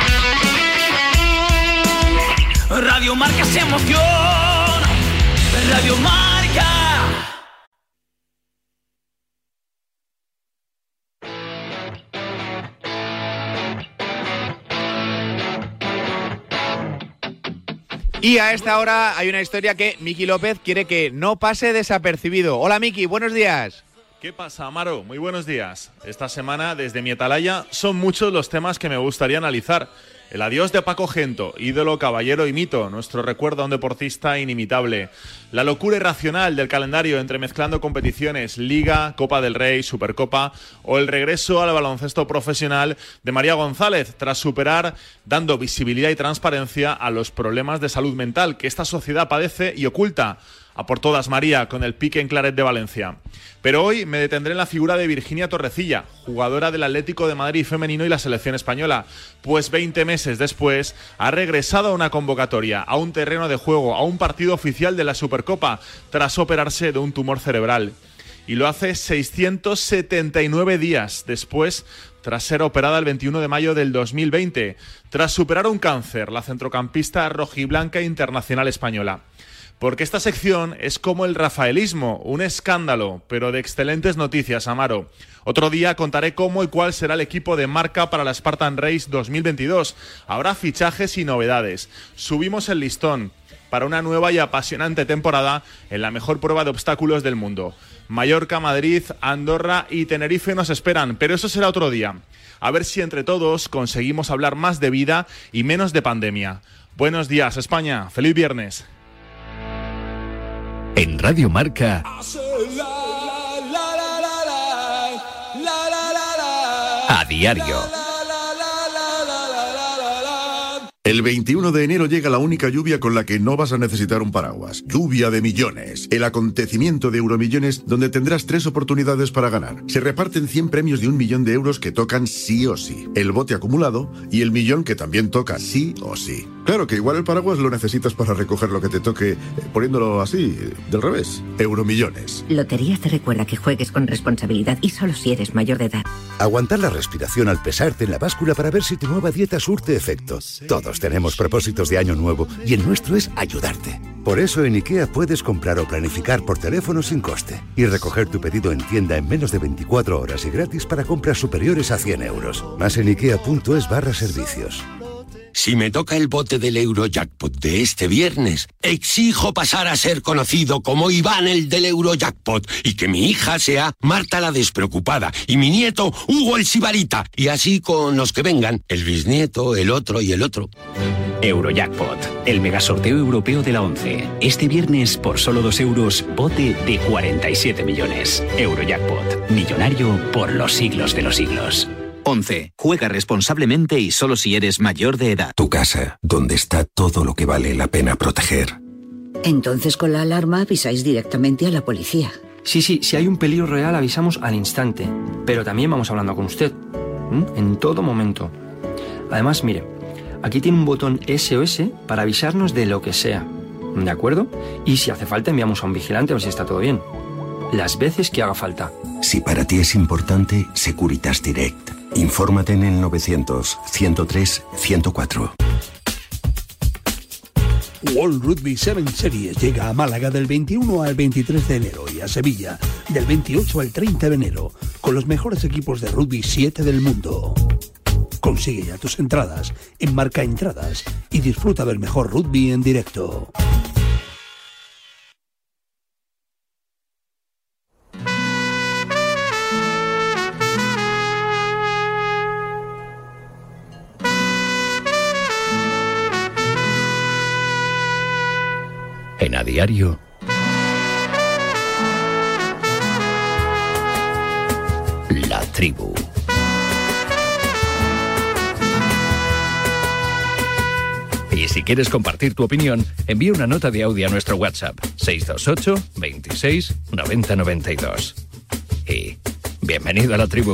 Radio Marca se emociona. Radio Marca. Y a esta hora hay una historia que Miki López quiere que no pase desapercibido. Hola Miki, buenos días. ¿Qué pasa, Amaro? Muy buenos días. Esta semana, desde mi atalaya, son muchos los temas que me gustaría analizar. El adiós de Paco Gento, ídolo, caballero y mito, nuestro recuerdo a un deportista inimitable. La locura irracional del calendario entremezclando competiciones, Liga, Copa del Rey, Supercopa, o el regreso al baloncesto profesional de María González, tras superar, dando visibilidad y transparencia a los problemas de salud mental que esta sociedad padece y oculta. A por todas, María, con el pique en Claret de Valencia. Pero hoy me detendré en la figura de Virginia Torrecilla, jugadora del Atlético de Madrid femenino y la selección española, pues 20 meses después ha regresado a una convocatoria, a un terreno de juego, a un partido oficial de la Supercopa, tras operarse de un tumor cerebral. Y lo hace 679 días después, tras ser operada el 21 de mayo del 2020, tras superar un cáncer, la centrocampista rojiblanca internacional española. Porque esta sección es como el rafaelismo, un escándalo, pero de excelentes noticias, Amaro. Otro día contaré cómo y cuál será el equipo de Marca para la Spartan Race 2022. Habrá fichajes y novedades. Subimos el listón para una nueva y apasionante temporada en la mejor prueba de obstáculos del mundo. Mallorca, Madrid, Andorra y Tenerife nos esperan, pero eso será otro día. A ver si entre todos conseguimos hablar más de vida y menos de pandemia. Buenos días, España. Feliz viernes. En Radio Marca, a diario. El 21 de enero llega la única lluvia con la que no vas a necesitar un paraguas. Lluvia de millones. El acontecimiento de Euromillones donde tendrás 3 oportunidades para ganar. Se reparten 100 premios de 1 millón de euros que tocan sí o sí. El bote acumulado y el millón que también toca sí o sí. Claro que igual el paraguas lo necesitas para recoger lo que te toque, poniéndolo así, del revés. Euromillones. Loterías te recuerda que juegues con responsabilidad y solo si eres mayor de edad. Aguantar la respiración al pesarte en la báscula para ver si tu nueva dieta surte efecto. Todos tenemos propósitos de año nuevo y el nuestro es ayudarte. Por eso en IKEA puedes comprar o planificar por teléfono sin coste y recoger tu pedido en tienda en menos de 24 horas y gratis para compras superiores a 100 euros. Más en ikea.es/servicios. Si me toca el bote del Eurojackpot de este viernes, exijo pasar a ser conocido como Iván el del Eurojackpot y que mi hija sea Marta la despreocupada y mi nieto Hugo el sibarita, y así con los que vengan, el bisnieto, el otro y el otro. Eurojackpot, el megasorteo europeo de la 11. Este viernes, por solo 2 euros, bote de 47 millones. Eurojackpot, millonario por los siglos de los siglos. 11. Juega responsablemente y solo si eres mayor de edad. Tu casa, donde está todo lo que vale la pena proteger. Entonces con la alarma avisáis directamente a la policía. Sí, si hay un peligro real avisamos al instante, pero también vamos hablando con usted, en todo momento. Además, mire, aquí tiene un botón SOS para avisarnos de lo que sea, ¿de acuerdo? Y si hace falta enviamos a un vigilante a ver si está todo bien. Las veces que haga falta. Si para ti es importante, Securitas Direct. Infórmate en el 900-103-104. World Rugby 7 Series llega a Málaga del 21 al 23 de enero y a Sevilla del 28 al 30 de enero con los mejores equipos de rugby 7 del mundo. Consigue ya tus entradas en Marca Entradas y disfruta del mejor rugby en directo. En A Diario, La Tribu. Y si quieres compartir tu opinión, envía una nota de audio a nuestro WhatsApp 628 26 90 92. Y bienvenido a La Tribu.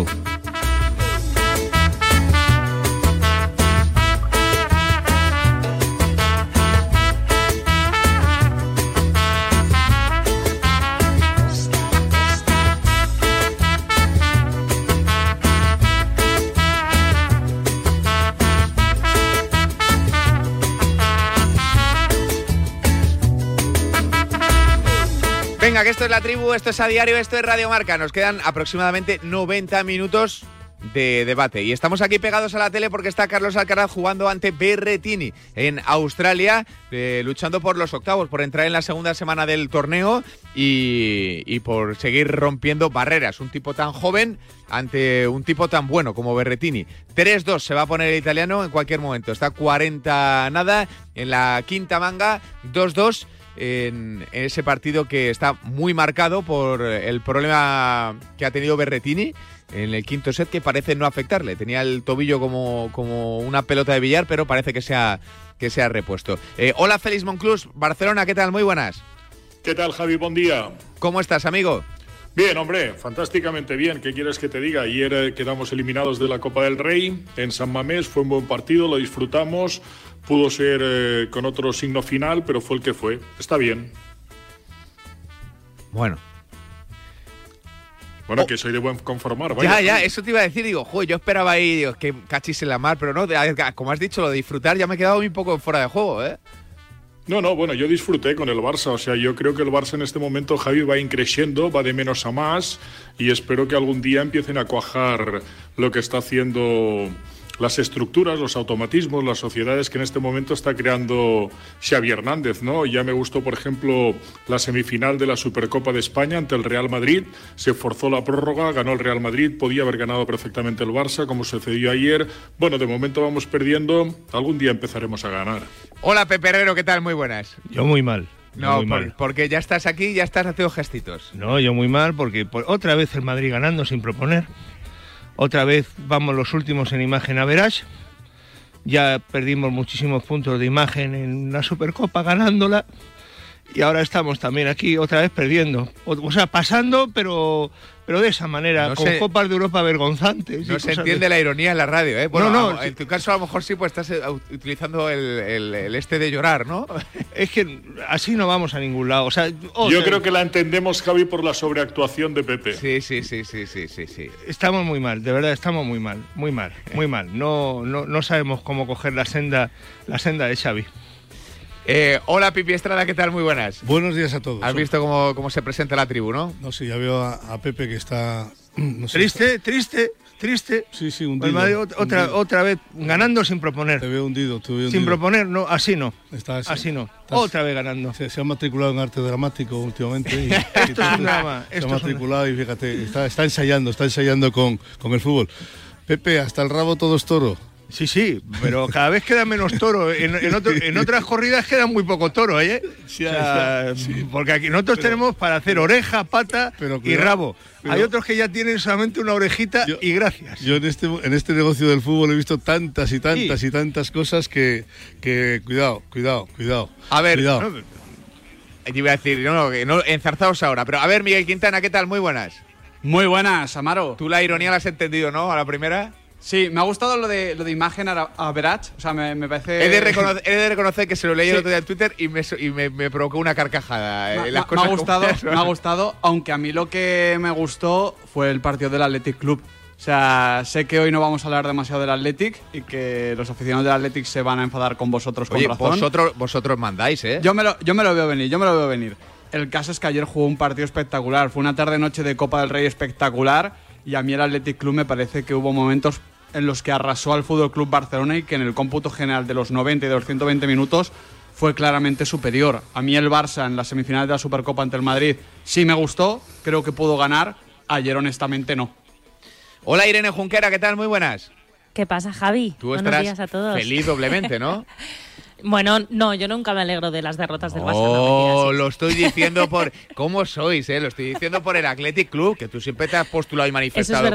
Venga, que esto es La Tribu, esto es A Diario, esto es Radio Marca. Nos quedan aproximadamente 90 minutos de debate. Y estamos aquí pegados a la tele porque está Carlos Alcaraz jugando ante Berrettini en Australia, luchando por los octavos, por entrar en la segunda semana del torneo y por seguir rompiendo barreras. Un tipo tan joven ante un tipo tan bueno como Berrettini. 3-2 se va a poner el italiano en cualquier momento. Está 40 nada en la quinta manga, 2-2. En ese partido que está muy marcado por el problema que ha tenido Berrettini en el quinto set, que parece no afectarle. Tenía el tobillo como una pelota de billar, pero parece que se ha repuesto. Hola, Félix Monclús, Barcelona, ¿qué tal? Muy buenas. ¿Qué tal, Javi? Buen día. ¿Cómo estás, amigo? Bien, hombre, fantásticamente bien. ¿Qué quieres que te diga? Ayer quedamos eliminados de la Copa del Rey en San Mamés. Fue un buen partido, lo disfrutamos. Pudo ser con otro signo final, pero fue el que fue. Está bien. Bueno, que soy de buen conformar. Vaya, ya, eso te iba a decir. Digo, yo esperaba ahí que cachis en la mar, pero no, como has dicho, lo de disfrutar ya me he quedado un poco fuera de juego, ¿eh? No, bueno, yo disfruté con el Barça. O sea, yo creo que el Barça en este momento, Javi, va increciendo, va de menos a más y espero que algún día empiecen a cuajar lo que está haciendo las estructuras, los automatismos, las sociedades que en este momento está creando Xavi Hernández, ¿no? Ya me gustó, por ejemplo, la semifinal de la Supercopa de España ante el Real Madrid. Se forzó la prórroga, ganó el Real Madrid, podía haber ganado perfectamente el Barça, como sucedió ayer. Bueno, de momento vamos perdiendo, algún día empezaremos a ganar. Hola, Pepe Herrero, ¿qué tal? Muy buenas. Yo muy mal. No, porque ya estás aquí, ya estás haciendo gestitos. No, yo muy mal, porque otra vez el Madrid ganando sin proponer. Otra vez vamos los últimos en imagen average. Ya perdimos muchísimos puntos de imagen en la Supercopa ganándola. y ahora estamos también aquí otra vez perdiendo. O sea, pasando, pero de esa manera, con Copas de Europa vergonzantes. No se entiende la ironía en la radio, ¿eh? Bueno, no, en tu caso a lo mejor sí, pues estás utilizando el este de llorar, ¿no? Es que así no vamos a ningún lado. O sea, yo creo que la entendemos, Javi, por la sobreactuación de Pepe. Sí. Estamos muy mal, de verdad, estamos muy mal. No sabemos cómo coger la senda de Xavi. Hola, Pipi Estrada, ¿qué tal? Muy buenas. Buenos días a todos. ¿Has visto cómo se presenta la tribu, no? No, sí, ya veo a Pepe que está... No sé, triste. Sí, hundido. Madrid otra vez ganando sin proponer. Te veo hundido. Sin proponer, no, así no. Así no. Otra vez ganando. Se ha matriculado en arte dramático últimamente. Esto es un drama. Se ha matriculado y fíjate, está ensayando con el fútbol. Pepe, hasta el rabo todo es toro. Sí, pero cada vez queda menos toro. En otras corridas queda muy poco toro, ¿eh? Sí, porque aquí nosotros tenemos para hacer oreja, pata y rabo. Hay otros que ya tienen solamente una orejita y gracias. Yo en este negocio del fútbol he visto tantas y tantas cosas que cuidado. A ver, cuidado. Yo iba a decir, no, enzarzaos ahora. Pero a ver, Miguel Quintana, ¿qué tal? Muy buenas. Muy buenas, Amaro. Tú la ironía la has entendido, ¿no? A la primera. Sí, me ha gustado lo de imagen average, o sea, me parece... He de reconocer que se lo leí el otro día en Twitter y me provocó una carcajada. Me ha gustado, aunque a mí lo que me gustó fue el partido del Athletic Club. O sea, sé que hoy no vamos a hablar demasiado del Athletic y que los aficionados del Athletic se van a enfadar con vosotros con razón. Vosotros mandáis, ¿eh? Yo me lo veo venir. El caso es que ayer jugó un partido espectacular, fue una tarde-noche de Copa del Rey espectacular. Y a mí el Athletic Club me parece que hubo momentos en los que arrasó al Fútbol Club Barcelona y que en el cómputo general de los 90 y de los 120 minutos fue claramente superior. A mí el Barça en las semifinales de la Supercopa ante el Madrid sí me gustó, creo que pudo ganar. Ayer honestamente no. Hola Irene Junquera, ¿qué tal? Muy buenas. ¿Qué pasa, Javi? Tú Buenos días a todos. Feliz doblemente, ¿no? Bueno, no, yo nunca me alegro de las derrotas del Barça. Oh, lo estoy diciendo por... ¿Cómo sois, Lo estoy diciendo por el Athletic Club, que tú siempre te has postulado y manifestado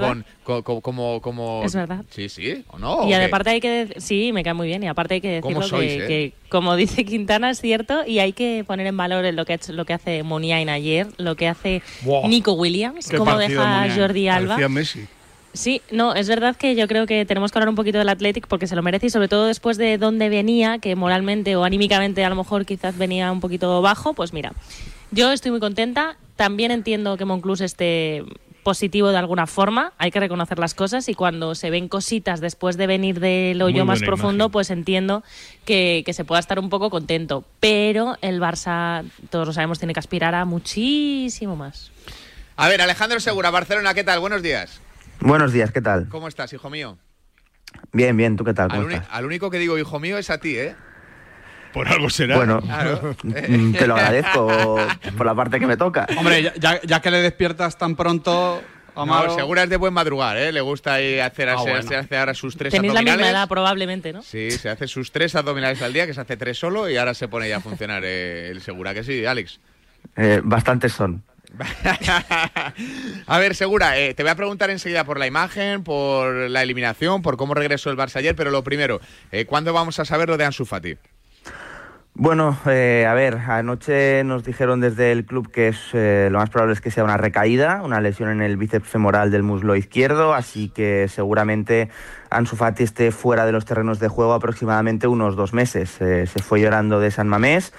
como... Es verdad. Sí, ¿o no? Y aparte hay que... Sí, me cae muy bien. Y aparte hay que decirlo que como dice Quintana, es cierto, y hay que poner en valor lo que hace Muniain ayer, lo que hace Nico Williams, cómo deja a Jordi Alba. Parecía Messi. Sí, no, es verdad que yo creo que tenemos que hablar un poquito del Athletic porque se lo merece y sobre todo después de dónde venía, que moralmente o anímicamente a lo mejor quizás venía un poquito bajo, pues mira, yo estoy muy contenta, también entiendo que Monclús esté positivo de alguna forma, hay que reconocer las cosas y cuando se ven cositas después de venir del hoyo más profundo, pues entiendo que se pueda estar un poco contento, pero el Barça, todos lo sabemos, tiene que aspirar a muchísimo más. A ver, Alejandro Segura, Barcelona, ¿qué tal? Buenos días. Buenos días, ¿qué tal? ¿Cómo estás, hijo mío? Bien, ¿tú qué tal? ¿Cómo estás? Al único que digo hijo mío es a ti, ¿eh? Por algo será. Bueno, claro. Te lo agradezco por la parte que me toca. Hombre, ya que le despiertas tan pronto, Amaro... No, Segura es de buen madrugar, ¿eh? Le gusta ir a hacer ahora sus 3 Tenéis abdominales. la misma edad probablemente, ¿no? Sí, se hace sus 3 abdominales al día, que se hace 3 solo y ahora se pone ya a funcionar el Segura, que sí, Alex. Bastantes son. A ver, Segura, te voy a preguntar enseguida por la imagen, por la eliminación, por cómo regresó el Barça ayer, pero lo primero, ¿cuándo vamos a saber lo de Ansu Fati? Bueno, a ver, anoche nos dijeron desde el club que lo más probable es que sea una recaída, una lesión en el bíceps femoral del muslo izquierdo, así que seguramente Ansu Fati esté fuera de los terrenos de juego aproximadamente unos 2 meses. Se fue llorando de San Mamés.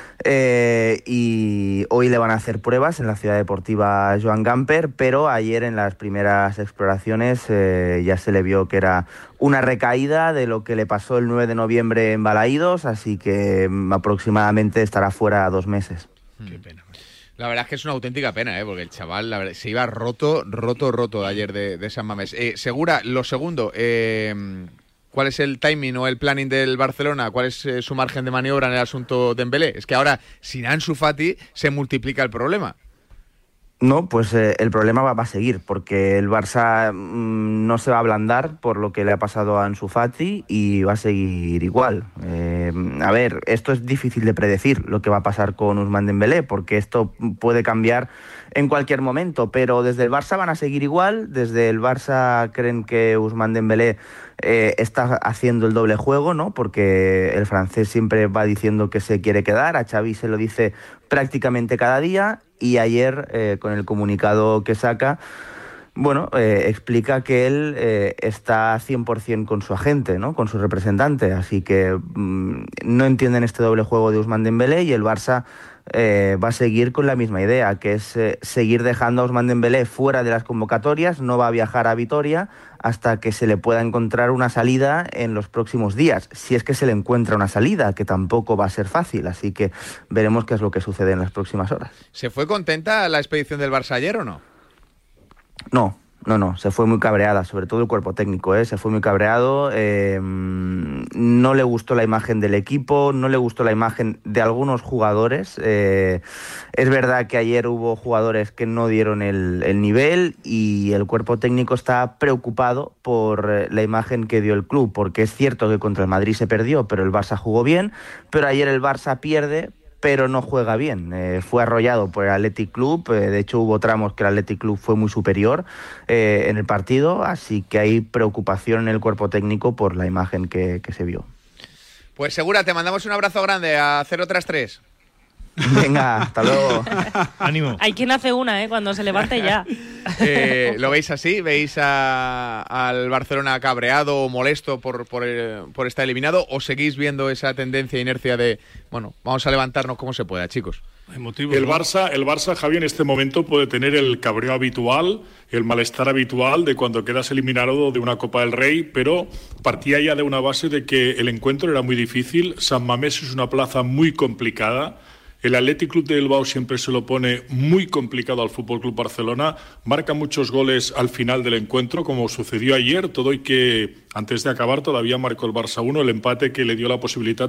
Y hoy le van a hacer pruebas en la ciudad deportiva Joan Gamper, pero ayer en las primeras exploraciones ya se le vio que era una recaída de lo que le pasó el 9 de noviembre en Balaídos, así que aproximadamente estará fuera 2 meses. Qué pena. La verdad es que es una auténtica pena, porque el chaval la verdad, se iba roto ayer de San Mamés. Segura, lo segundo... ¿Cuál es el timing o el planning del Barcelona? ¿Cuál es su margen de maniobra en el asunto de Dembélé? Es que ahora, sin Ansu Fati, se multiplica el problema. No, pues el problema va a seguir, porque el Barça no se va a ablandar por lo que le ha pasado a Ansu Fati y va a seguir igual. A ver, esto es difícil de predecir, lo que va a pasar con Ousmane Dembélé, porque esto puede cambiar en cualquier momento, pero desde el Barça van a seguir igual, desde el Barça creen que Ousmane Dembélé está haciendo el doble juego, ¿no? Porque el francés siempre va diciendo que se quiere quedar, a Xavi se lo dice prácticamente cada día, y ayer con el comunicado que saca, bueno, explica que él está 100% con su agente, ¿no? Con su representante, así que no entienden este doble juego de Ousmane Dembélé, y el Barça va a seguir con la misma idea, que es seguir dejando a Ousmane Dembélé fuera de las convocatorias, no va a viajar a Vitoria hasta que se le pueda encontrar una salida en los próximos días, si es que se le encuentra una salida, que tampoco va a ser fácil, así que veremos qué es lo que sucede en las próximas horas. ¿Se fue contenta la expedición del Barça ayer o no? No, se fue muy cabreada, sobre todo el cuerpo técnico, se fue muy cabreado, no le gustó la imagen del equipo, no le gustó la imagen de algunos jugadores, es verdad que ayer hubo jugadores que no dieron el nivel, y el cuerpo técnico está preocupado por la imagen que dio el club, porque es cierto que contra el Madrid se perdió, pero el Barça jugó bien, pero ayer el Barça pierde, pero no juega bien. Fue arrollado por el Athletic Club, de hecho hubo tramos que el Athletic Club fue muy superior en el partido, así que hay preocupación en el cuerpo técnico por la imagen que se vio. Pues Segura, te mandamos un abrazo grande a 0 tras 3. Venga, hasta luego. Ánimo. Hay quien hace una, cuando se levante ya. ¿Lo veis así? ¿Veis al Barcelona cabreado o molesto por estar eliminado? ¿O seguís viendo esa tendencia e inercia de, bueno, vamos a levantarnos como se pueda, chicos? El Barça, Javi, en este momento puede tener el cabreo habitual, el malestar habitual de cuando quedas eliminado de una Copa del Rey, pero partía ya de una base de que el encuentro era muy difícil. San Mamés es una plaza muy complicada. El Athletic Club de Bilbao siempre se lo pone muy complicado al FC Barcelona, marca muchos goles al final del encuentro, como sucedió ayer, todo y que antes de acabar todavía marcó el Barça 1, el empate que le dio la posibilidad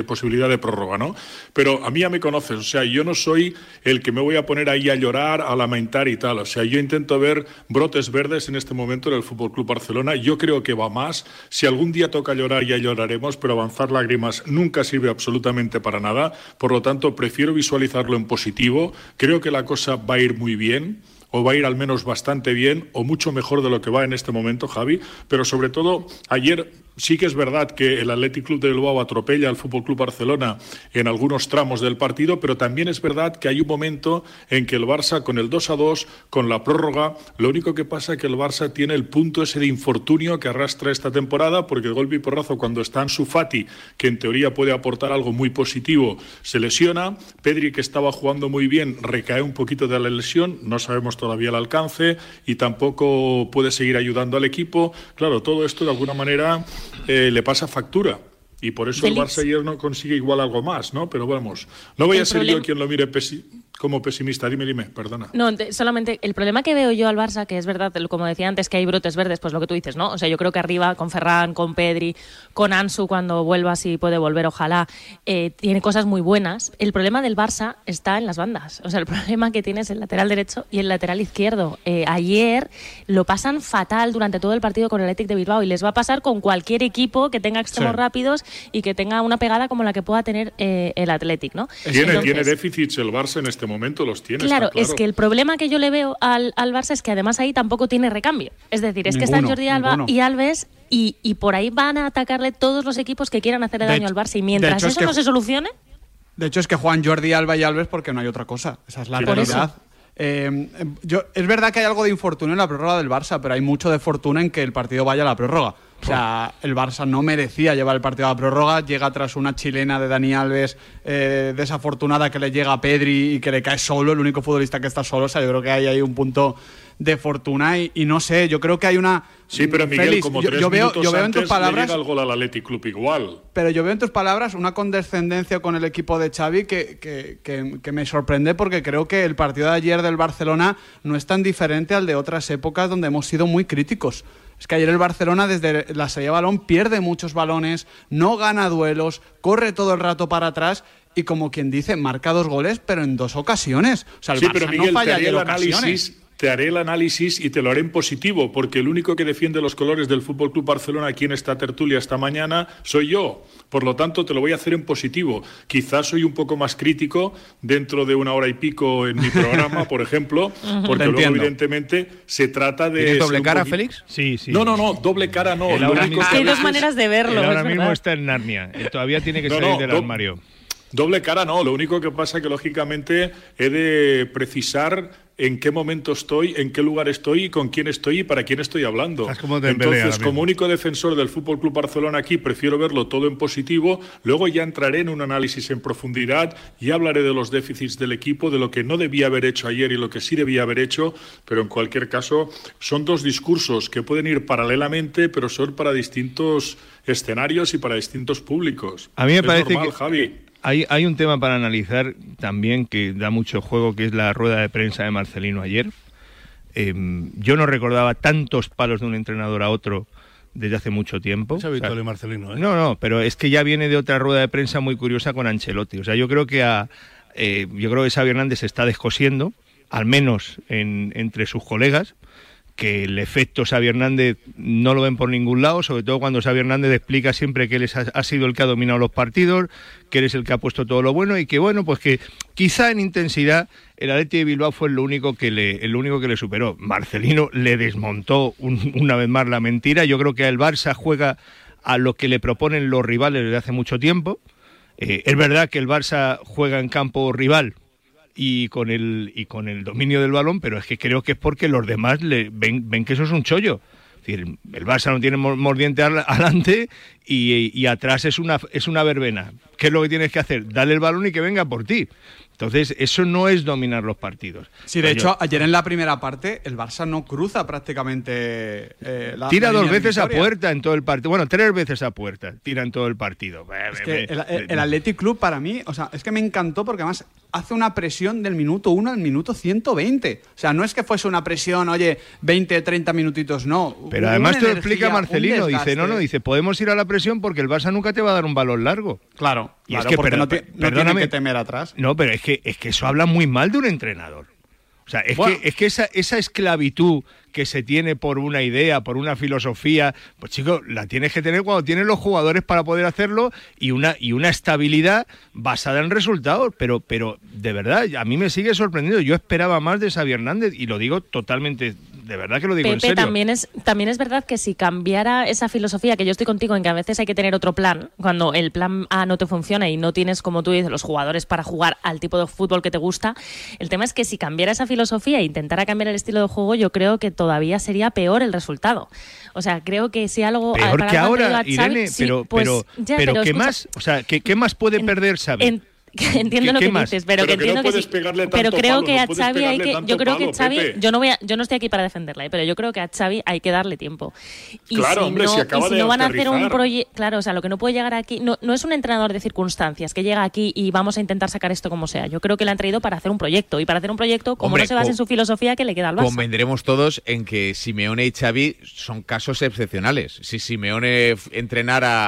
de prórroga, ¿no? Pero a mí ya me conoces, o sea, yo no soy el que me voy a poner ahí a llorar, a lamentar y tal, o sea, yo intento ver brotes verdes en este momento en el FC Barcelona, yo creo que va más, si algún día toca llorar ya lloraremos, pero avanzar lágrimas nunca sirve absolutamente para nada, por lo tanto prefiero visualizarlo en positivo, creo que la cosa va a ir muy bien, o va a ir al menos bastante bien, o mucho mejor de lo que va en este momento, Javi, pero sobre todo ayer sí que es verdad que el Athletic Club de Bilbao atropella al FC Barcelona en algunos tramos del partido, pero también es verdad que hay un momento en que el Barça, con el 2-2, con la prórroga, lo único que pasa es que el Barça tiene el punto ese de infortunio que arrastra esta temporada, porque de golpe y porrazo, cuando está Ansu Fati, que en teoría puede aportar algo muy positivo, se lesiona. Pedri, que estaba jugando muy bien, recae un poquito de la lesión, no sabemos todavía el alcance, y tampoco puede seguir ayudando al equipo. Claro, todo esto de alguna manera le pasa factura, y por eso el Barça ayer no consigue igual algo más, ¿no? Pero vamos, no voy a ser yo quien lo mire como pesimista. Dime, perdona. No, solamente el problema que veo yo al Barça, que es verdad, como decía antes, que hay brotes verdes, pues lo que tú dices, ¿no? O sea, yo creo que arriba, con Ferran, con Pedri, con Ansu, cuando vuelva, si puede volver, ojalá, tiene cosas muy buenas. El problema del Barça está en las bandas. O sea, el problema que tiene es el lateral derecho y el lateral izquierdo. Ayer lo pasan fatal durante todo el partido con el Athletic de Bilbao, y les va a pasar con cualquier equipo que tenga extremos rápidos y que tenga una pegada como la que pueda tener el Athletic, ¿no? Tiene déficits el Barça en este momento, los tiene. Claro, es que el problema que yo le veo al Barça es que además ahí tampoco tiene recambio. Es decir, es que están Jordi Alba y Alves, y por ahí van a atacarle todos los equipos que quieran hacerle daño al Barça, y mientras eso no se solucione... De hecho, es que juegan Jordi Alba y Alves porque no hay otra cosa. Esa es la realidad. Es verdad que hay algo de infortunio en la prórroga del Barça, pero hay mucho de fortuna en que el partido vaya a la prórroga. O sea, el Barça no merecía llevar el partido a la prórroga, llega tras una chilena de Dani Alves desafortunada que le llega a Pedri y que le cae solo, el único futbolista que está solo. O sea, yo creo que hay ahí un punto de fortuna y no sé, yo creo que hay una... Sí, pero Miguel, Félix, como 3 minutos antes en tus palabras, le llega el gol al Athletic Club igual. Pero yo veo en tus palabras una condescendencia con el equipo de Xavi que me sorprende, porque creo que el partido de ayer del Barcelona no es tan diferente al de otras épocas donde hemos sido muy críticos. Es que ayer el Barcelona, desde la salida de balón, pierde muchos balones, no gana duelos, corre todo el rato para atrás y, como quien dice, marca 2 goles, pero en 2 ocasiones. O sea, el Barça pero Miguel, no falla ayer ocasiones. te haré el análisis y te lo haré en positivo, porque el único que defiende los colores del FC Barcelona aquí en esta tertulia esta mañana soy yo. Por lo tanto, te lo voy a hacer en positivo. Quizás soy un poco más crítico dentro de 1 hora y pico en mi programa, por ejemplo, porque luego, evidentemente, se trata de... ¿Tienes doble cara, Félix? Sí. No, doble cara no. Hay dos maneras de verlo. Él ahora mismo está en Narnia. Él todavía tiene que salir del armario. Doble cara no, lo único que pasa es que lógicamente he de precisar en qué momento estoy, en qué lugar estoy y con quién estoy y para quién estoy hablando. Entonces, como único defensor del FC Barcelona aquí, prefiero verlo todo en positivo, luego ya entraré en un análisis en profundidad y hablaré de los déficits del equipo, de lo que no debía haber hecho ayer y lo que sí debía haber hecho, pero en cualquier caso son dos discursos que pueden ir paralelamente, pero son para distintos escenarios y para distintos públicos. A mí me parece normal, que... Javi. Hay un tema para analizar también que da mucho juego, que es la rueda de prensa de Marcelino ayer. Yo no recordaba tantos palos de un entrenador a otro desde hace mucho tiempo. Es habitual de Marcelino, ¿eh? No, pero es que ya viene de otra rueda de prensa muy curiosa con Ancelotti. O sea, yo creo que Xavi Hernández se está descosiendo, al menos entre sus colegas, que el efecto Xavi Hernández no lo ven por ningún lado, sobre todo cuando Xavi Hernández explica siempre que él ha sido el que ha dominado los partidos, que él es el que ha puesto todo lo bueno y que bueno, pues que quizá en intensidad el Athletic de Bilbao fue lo único que le superó. Marcelino le desmontó una vez más la mentira. Yo creo que el Barça juega a lo que le proponen los rivales desde hace mucho tiempo. Es verdad que el Barça juega en campo rival y con el dominio del balón, pero es que creo que es porque los demás ven que eso es un chollo. Es decir, el Barça no tiene mordiente adelante y atrás es una verbena. ¿Qué es lo que tienes que hacer? Dale el balón y que venga por ti. Entonces, eso no es dominar los partidos. Sí, de hecho, ayer en la primera parte, el Barça no cruza prácticamente tira 2 veces a puerta en todo el partido. Bueno, 3 veces a puerta tira en todo el partido. Es que el Athletic Club, para mí, o sea, es que me encantó porque además hace una presión del minuto 1 al minuto 120. O sea, no es que fuese una presión, oye, 20, 30 minutitos, no. Pero además te lo explica Marcelino. Dice, podemos ir a la presión porque el Barça nunca te va a dar un balón largo. Claro, y es que, porque no tienen que temer atrás. No, pero es que eso habla muy mal de un entrenador. O sea, es que esa esclavitud que se tiene por una idea, por una filosofía, pues chicos, la tienes que tener cuando tienes los jugadores para poder hacerlo y una estabilidad basada en resultados, pero de verdad, a mí me sigue sorprendiendo. Yo esperaba más de Xavi Hernández y lo digo totalmente, de verdad que lo digo en serio. También es verdad que si cambiara esa filosofía, que yo estoy contigo en que a veces hay que tener otro plan, cuando el plan A no te funciona y no tienes, como tú dices, los jugadores para jugar al tipo de fútbol que te gusta, el tema es que si cambiara esa filosofía e intentara cambiar el estilo de juego, yo creo que todavía sería peor el resultado. O sea, creo que si algo... Peor que ahora, Irene, sí, pero ¿qué escucha, más? O sea, ¿qué más puede perder Xavi? Entiendo lo que dices, pero que entiendo no que sí. Pero creo que a Xavi hay que... Yo creo que Xavi... Yo no estoy aquí para defenderla, pero yo creo que a Xavi hay que darle tiempo. Y claro, hombre, si acaba de no van a aterrizar. hacer un proyecto... Claro, o sea, lo que no puede llegar aquí... No es un entrenador de circunstancias que llega aquí y vamos a intentar sacar esto como sea. Yo creo que le han traído para hacer un proyecto. Y para hacer un proyecto, como no se basa en su filosofía, que le queda al Barça. Convendremos todos en que Simeone y Xavi son casos excepcionales. Si Simeone entrenara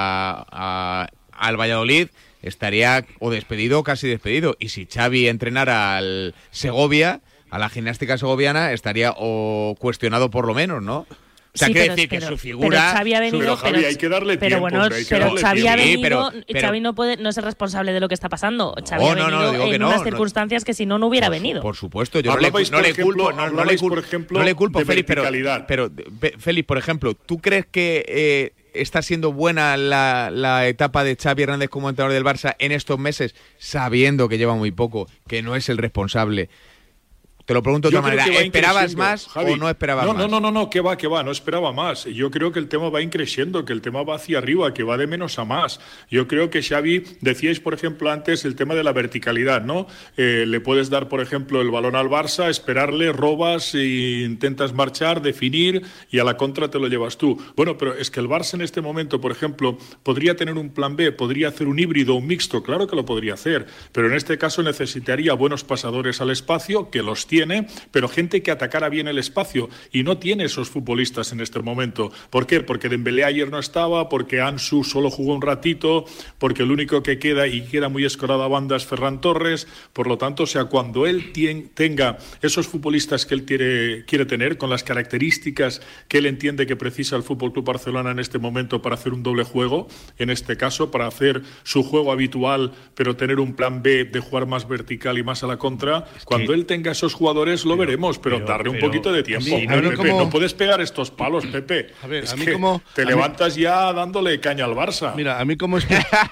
al Valladolid, estaría o despedido o casi despedido. Y si Xavi entrenara al Segovia, a la gimnástica segoviana, estaría o cuestionado por lo menos, ¿no? O sea, quiere decir que su figura... Pero Xavi ha venido... Javi, hay que darle tiempo. Pero Xavi ha venido... Xavi no es el responsable de lo que está pasando. Xavi ha venido en unas circunstancias que si no hubiera venido. Por supuesto. Yo no le culpo, Félix, pero Félix, por ejemplo, ¿tú crees que está siendo buena la etapa de Xavi Hernández como entrenador del Barça en estos meses, sabiendo que lleva muy poco, que no es el responsable? Te lo pregunto de otra manera, ¿esperabas más, Javi, o no esperabas más? No, que va, no esperaba más. Yo creo que el tema va increciendo, que el tema va hacia arriba, que va de menos a más. Yo creo que Xavi, decíais, por ejemplo, antes el tema de la verticalidad, ¿no? Le puedes dar, por ejemplo, el balón al Barça, esperarle, robas e intentas marchar, definir y a la contra te lo llevas tú. Bueno, pero es que el Barça en este momento, por ejemplo, podría tener un plan B, podría hacer un híbrido, un mixto, claro que lo podría hacer, pero en este caso necesitaría buenos pasadores al espacio, que los tiene, tiene, pero gente que atacara bien el espacio, y no tiene esos futbolistas en este momento. ¿Por qué? Porque Dembélé ayer no estaba, porque Ansu solo jugó un ratito, porque el único que queda y queda muy escorado a banda es Ferran Torres. Por lo tanto, o sea, cuando él tenga esos futbolistas que él quiere tener, con las características que él entiende que precisa el FC Barcelona en este momento para hacer un doble juego, en este caso, para hacer su juego habitual, pero tener un plan B de jugar más vertical y más a la contra, cuando él tenga esos jugadores lo veremos, pero darle un poquito de tiempo. Sí, no puedes pegar estos palos, Pepe. A ver, es a mí que como te levantas ya dándole caña al Barça. Mira, a mí como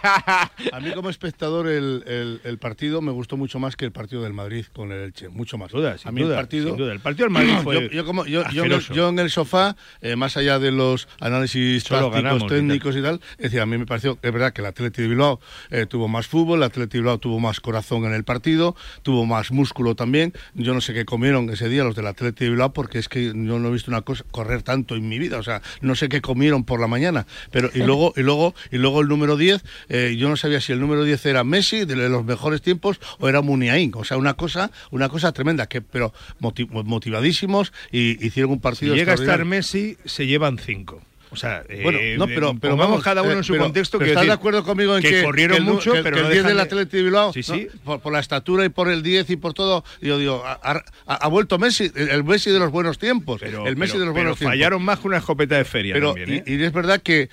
espectador el partido me gustó mucho más que el partido del Madrid con el Elche, mucho más. A mí el partido del Madrid fue yo en el sofá, más allá de los análisis tácticos, técnicos y tal, es decir, a mí me pareció, es verdad que el Athletic de Bilbao tuvo más fútbol, el Athletic de Bilbao tuvo más corazón en el partido, tuvo más músculo también. Yo no sé qué comieron ese día los del Athletic de Bilbao, porque es que yo no he visto una cosa correr tanto en mi vida, o sea, no sé qué comieron por la mañana, pero y luego el número 10, yo no sabía si el número 10 era Messi de los mejores tiempos o era Muniain, o sea, una cosa tremenda, pero motivadísimos, y hicieron un partido. Si llega a estar Messi, se llevan 5. O sea, pero vamos cada uno en su contexto. ¿Estás de acuerdo conmigo en que corrieron mucho, pero el 10 del Athletic de Bilbao, sí. Por la estatura y por el 10 y por todo, yo digo, ha vuelto Messi, el Messi de los buenos tiempos, pero fallaron más que una escopeta de feria. Pero también, y es verdad que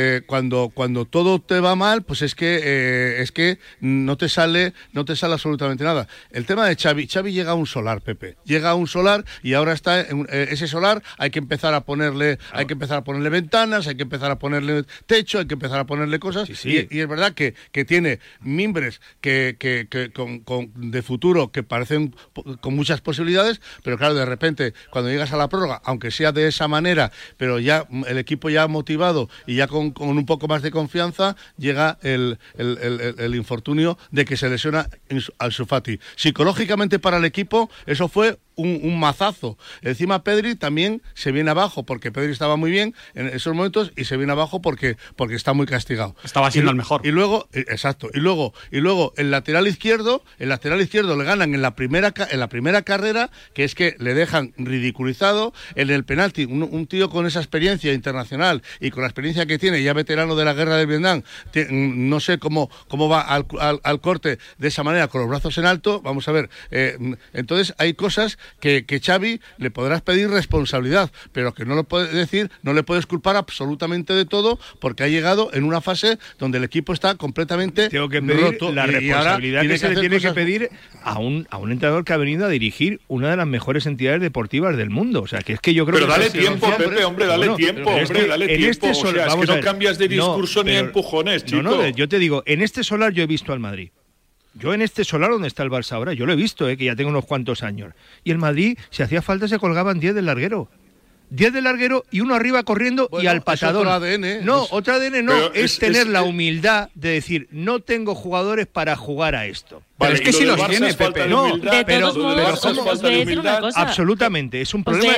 cuando todo te va mal, pues es que no te sale absolutamente nada. El tema de Xavi llega a un solar, Pepe, llega a un solar, y ahora está ese solar, hay que empezar a ponerle ventanas, hay que empezar a ponerle techo, hay que empezar a ponerle cosas, sí. Y es verdad que tiene mimbres que de futuro que parecen con muchas posibilidades, pero claro, de repente cuando llegas a la prórroga, aunque sea de esa manera, pero ya el equipo ya motivado y ya con un poco más de confianza, llega el infortunio de que se lesiona Ansu Fati. Psicológicamente para el equipo eso fue un mazazo. Encima Pedri también se viene abajo, porque Pedri estaba muy bien en esos momentos, y se viene abajo porque está muy castigado. Estaba siendo el mejor. Y luego, exacto, y luego el lateral izquierdo le ganan en la primera carrera, que es que le dejan ridiculizado en el penalti. Un tío con esa experiencia internacional y con la experiencia que tiene, ya veterano de la guerra de Vietnam, no sé cómo va al corte de esa manera, con los brazos en alto. Vamos a ver, entonces hay cosas que Xavi le podrás pedir responsabilidad, pero que no lo puedes decir, no le puedes culpar absolutamente de todo, porque ha llegado en una fase donde el equipo está completamente Tengo que pedir roto, la responsabilidad que se le tiene que cosas... pedir a un entrenador que ha venido a dirigir una de las mejores entidades deportivas del mundo. O sea, que es que yo creo pero que... dale tiempo, Pepe, hombre, dale tiempo. Es que no cambias de discurso ni empujones, chico. No, yo te digo, en este solar yo he visto al Madrid. Yo en este solar donde está el Barça ahora, yo lo he visto, que ya tengo unos cuantos años. Y el Madrid, si hacía falta, se colgaban 10 del larguero. 10 del larguero y uno arriba corriendo, y al patadón. Otro ADN. Otro ADN no, es tener la humildad de decir, no tengo jugadores para jugar a esto. Pero es que si los tiene, Pepe. No, pero os voy a decir una cosa. Absolutamente, es un problema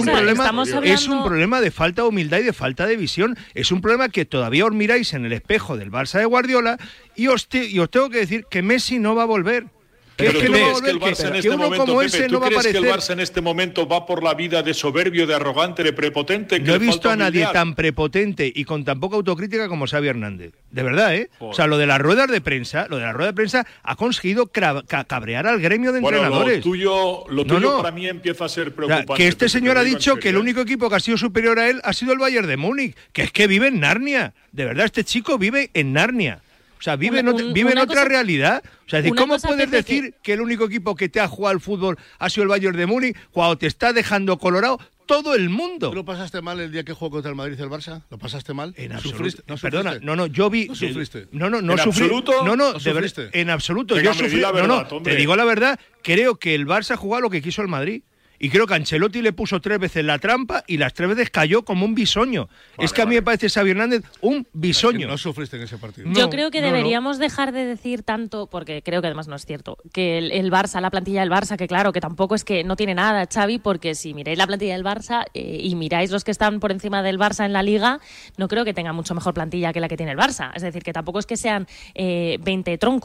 de falta de humildad y de falta de visión. Es un problema que todavía os miráis en el espejo del Barça de Guardiola, y os tengo que decir que Messi no va a volver. Pero ¿tú crees que el Barça en este momento, Pepe, ¿tú crees que el Barça en este momento va por la vida de soberbio, de arrogante, de prepotente? No he visto a nadie tan prepotente y con tan poca autocrítica como Xavi Hernández. De verdad, ¿eh? Joder. O sea, lo de las ruedas de prensa ha conseguido cabrear al gremio de entrenadores. Lo tuyo para mí empieza a ser preocupante. Que este señor ha dicho que el único equipo que ha sido superior a él ha sido el Bayern de Múnich, que es que vive en Narnia. De verdad, este chico vive en Narnia. O sea, vive en otra realidad. O sea, ¿cómo puedes decir que el único equipo que te ha jugado al fútbol ha sido el Bayern de Múnich cuando te está dejando colorado todo el mundo? ¿Tú lo pasaste mal el día que jugó contra el Madrid y el Barça? ¿Lo pasaste mal? En absoluto. Perdona, yo vi... ¿No sufriste? No ¿En sufrí. absoluto? No, ¿sufriste? En absoluto. Venga, yo sufrí. Te digo la verdad, creo que el Barça jugó a lo que quiso el Madrid. Y creo que Ancelotti le puso 3 veces la trampa y las 3 veces cayó como un bisoño. Es que a mí me parece Xavi Hernández un bisoño. No sufriste en ese partido. Yo creo que deberíamos dejar de decir tanto, porque creo que además no es cierto, que el Barça, la plantilla del Barça, que claro, que tampoco es que no tiene nada Xavi, porque si miráis la plantilla del Barça y miráis los que están por encima del Barça en la Liga, no creo que tenga mucho mejor plantilla que la que tiene el Barça. Es decir, que tampoco es que sean 20 troncos.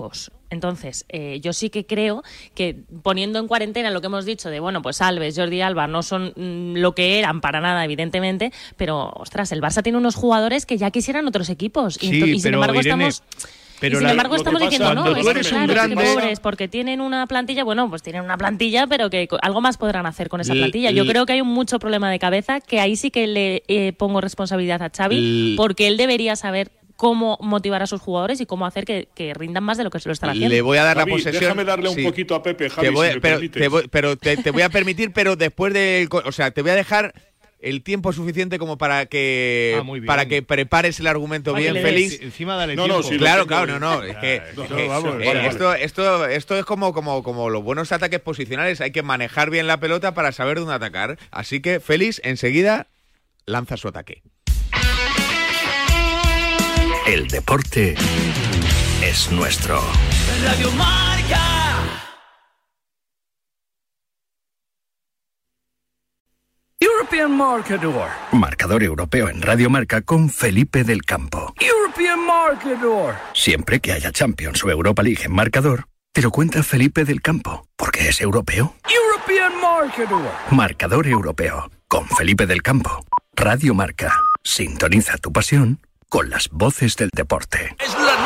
Entonces, yo sí que creo que poniendo en cuarentena lo que hemos dicho de, bueno, pues Alves, Jordi Alba no son lo que eran para nada, evidentemente, pero, ostras, el Barça tiene unos jugadores que ya quisieran otros equipos. Sí, y sin embargo, Irene, sin embargo, estamos diciendo, no, tú eres un grande, pobres, porque tienen una plantilla, bueno, pues tienen una plantilla, pero que algo más podrán hacer con esa plantilla. Yo creo que hay mucho problema de cabeza, que ahí sí que le pongo responsabilidad a Xavi, porque él debería saber cómo motivar a sus jugadores y cómo hacer que rindan más de lo que se lo están haciendo. Le voy a dar Javi, la posesión. Déjame darle un poquito a Pepe, Javi, te voy a permitir, pero después de... O sea, te voy a dejar el tiempo suficiente como para que prepares el argumento bien, Félix. Encima dale tiempo. Sí, claro, Es que esto es como los buenos ataques posicionales. Hay que manejar bien la pelota para saber dónde atacar. Así que Félix enseguida lanza su ataque. El deporte es nuestro. Radio Marca. European Marcador. Marcador europeo en Radio Marca con Felipe del Campo. European Marcador. Siempre que haya Champions o Europa League en Marcador, te lo cuenta Felipe del Campo, porque es europeo. European Marcador. Marcador europeo con Felipe del Campo. Radio Marca. Sintoniza tu pasión con las voces del deporte. Es la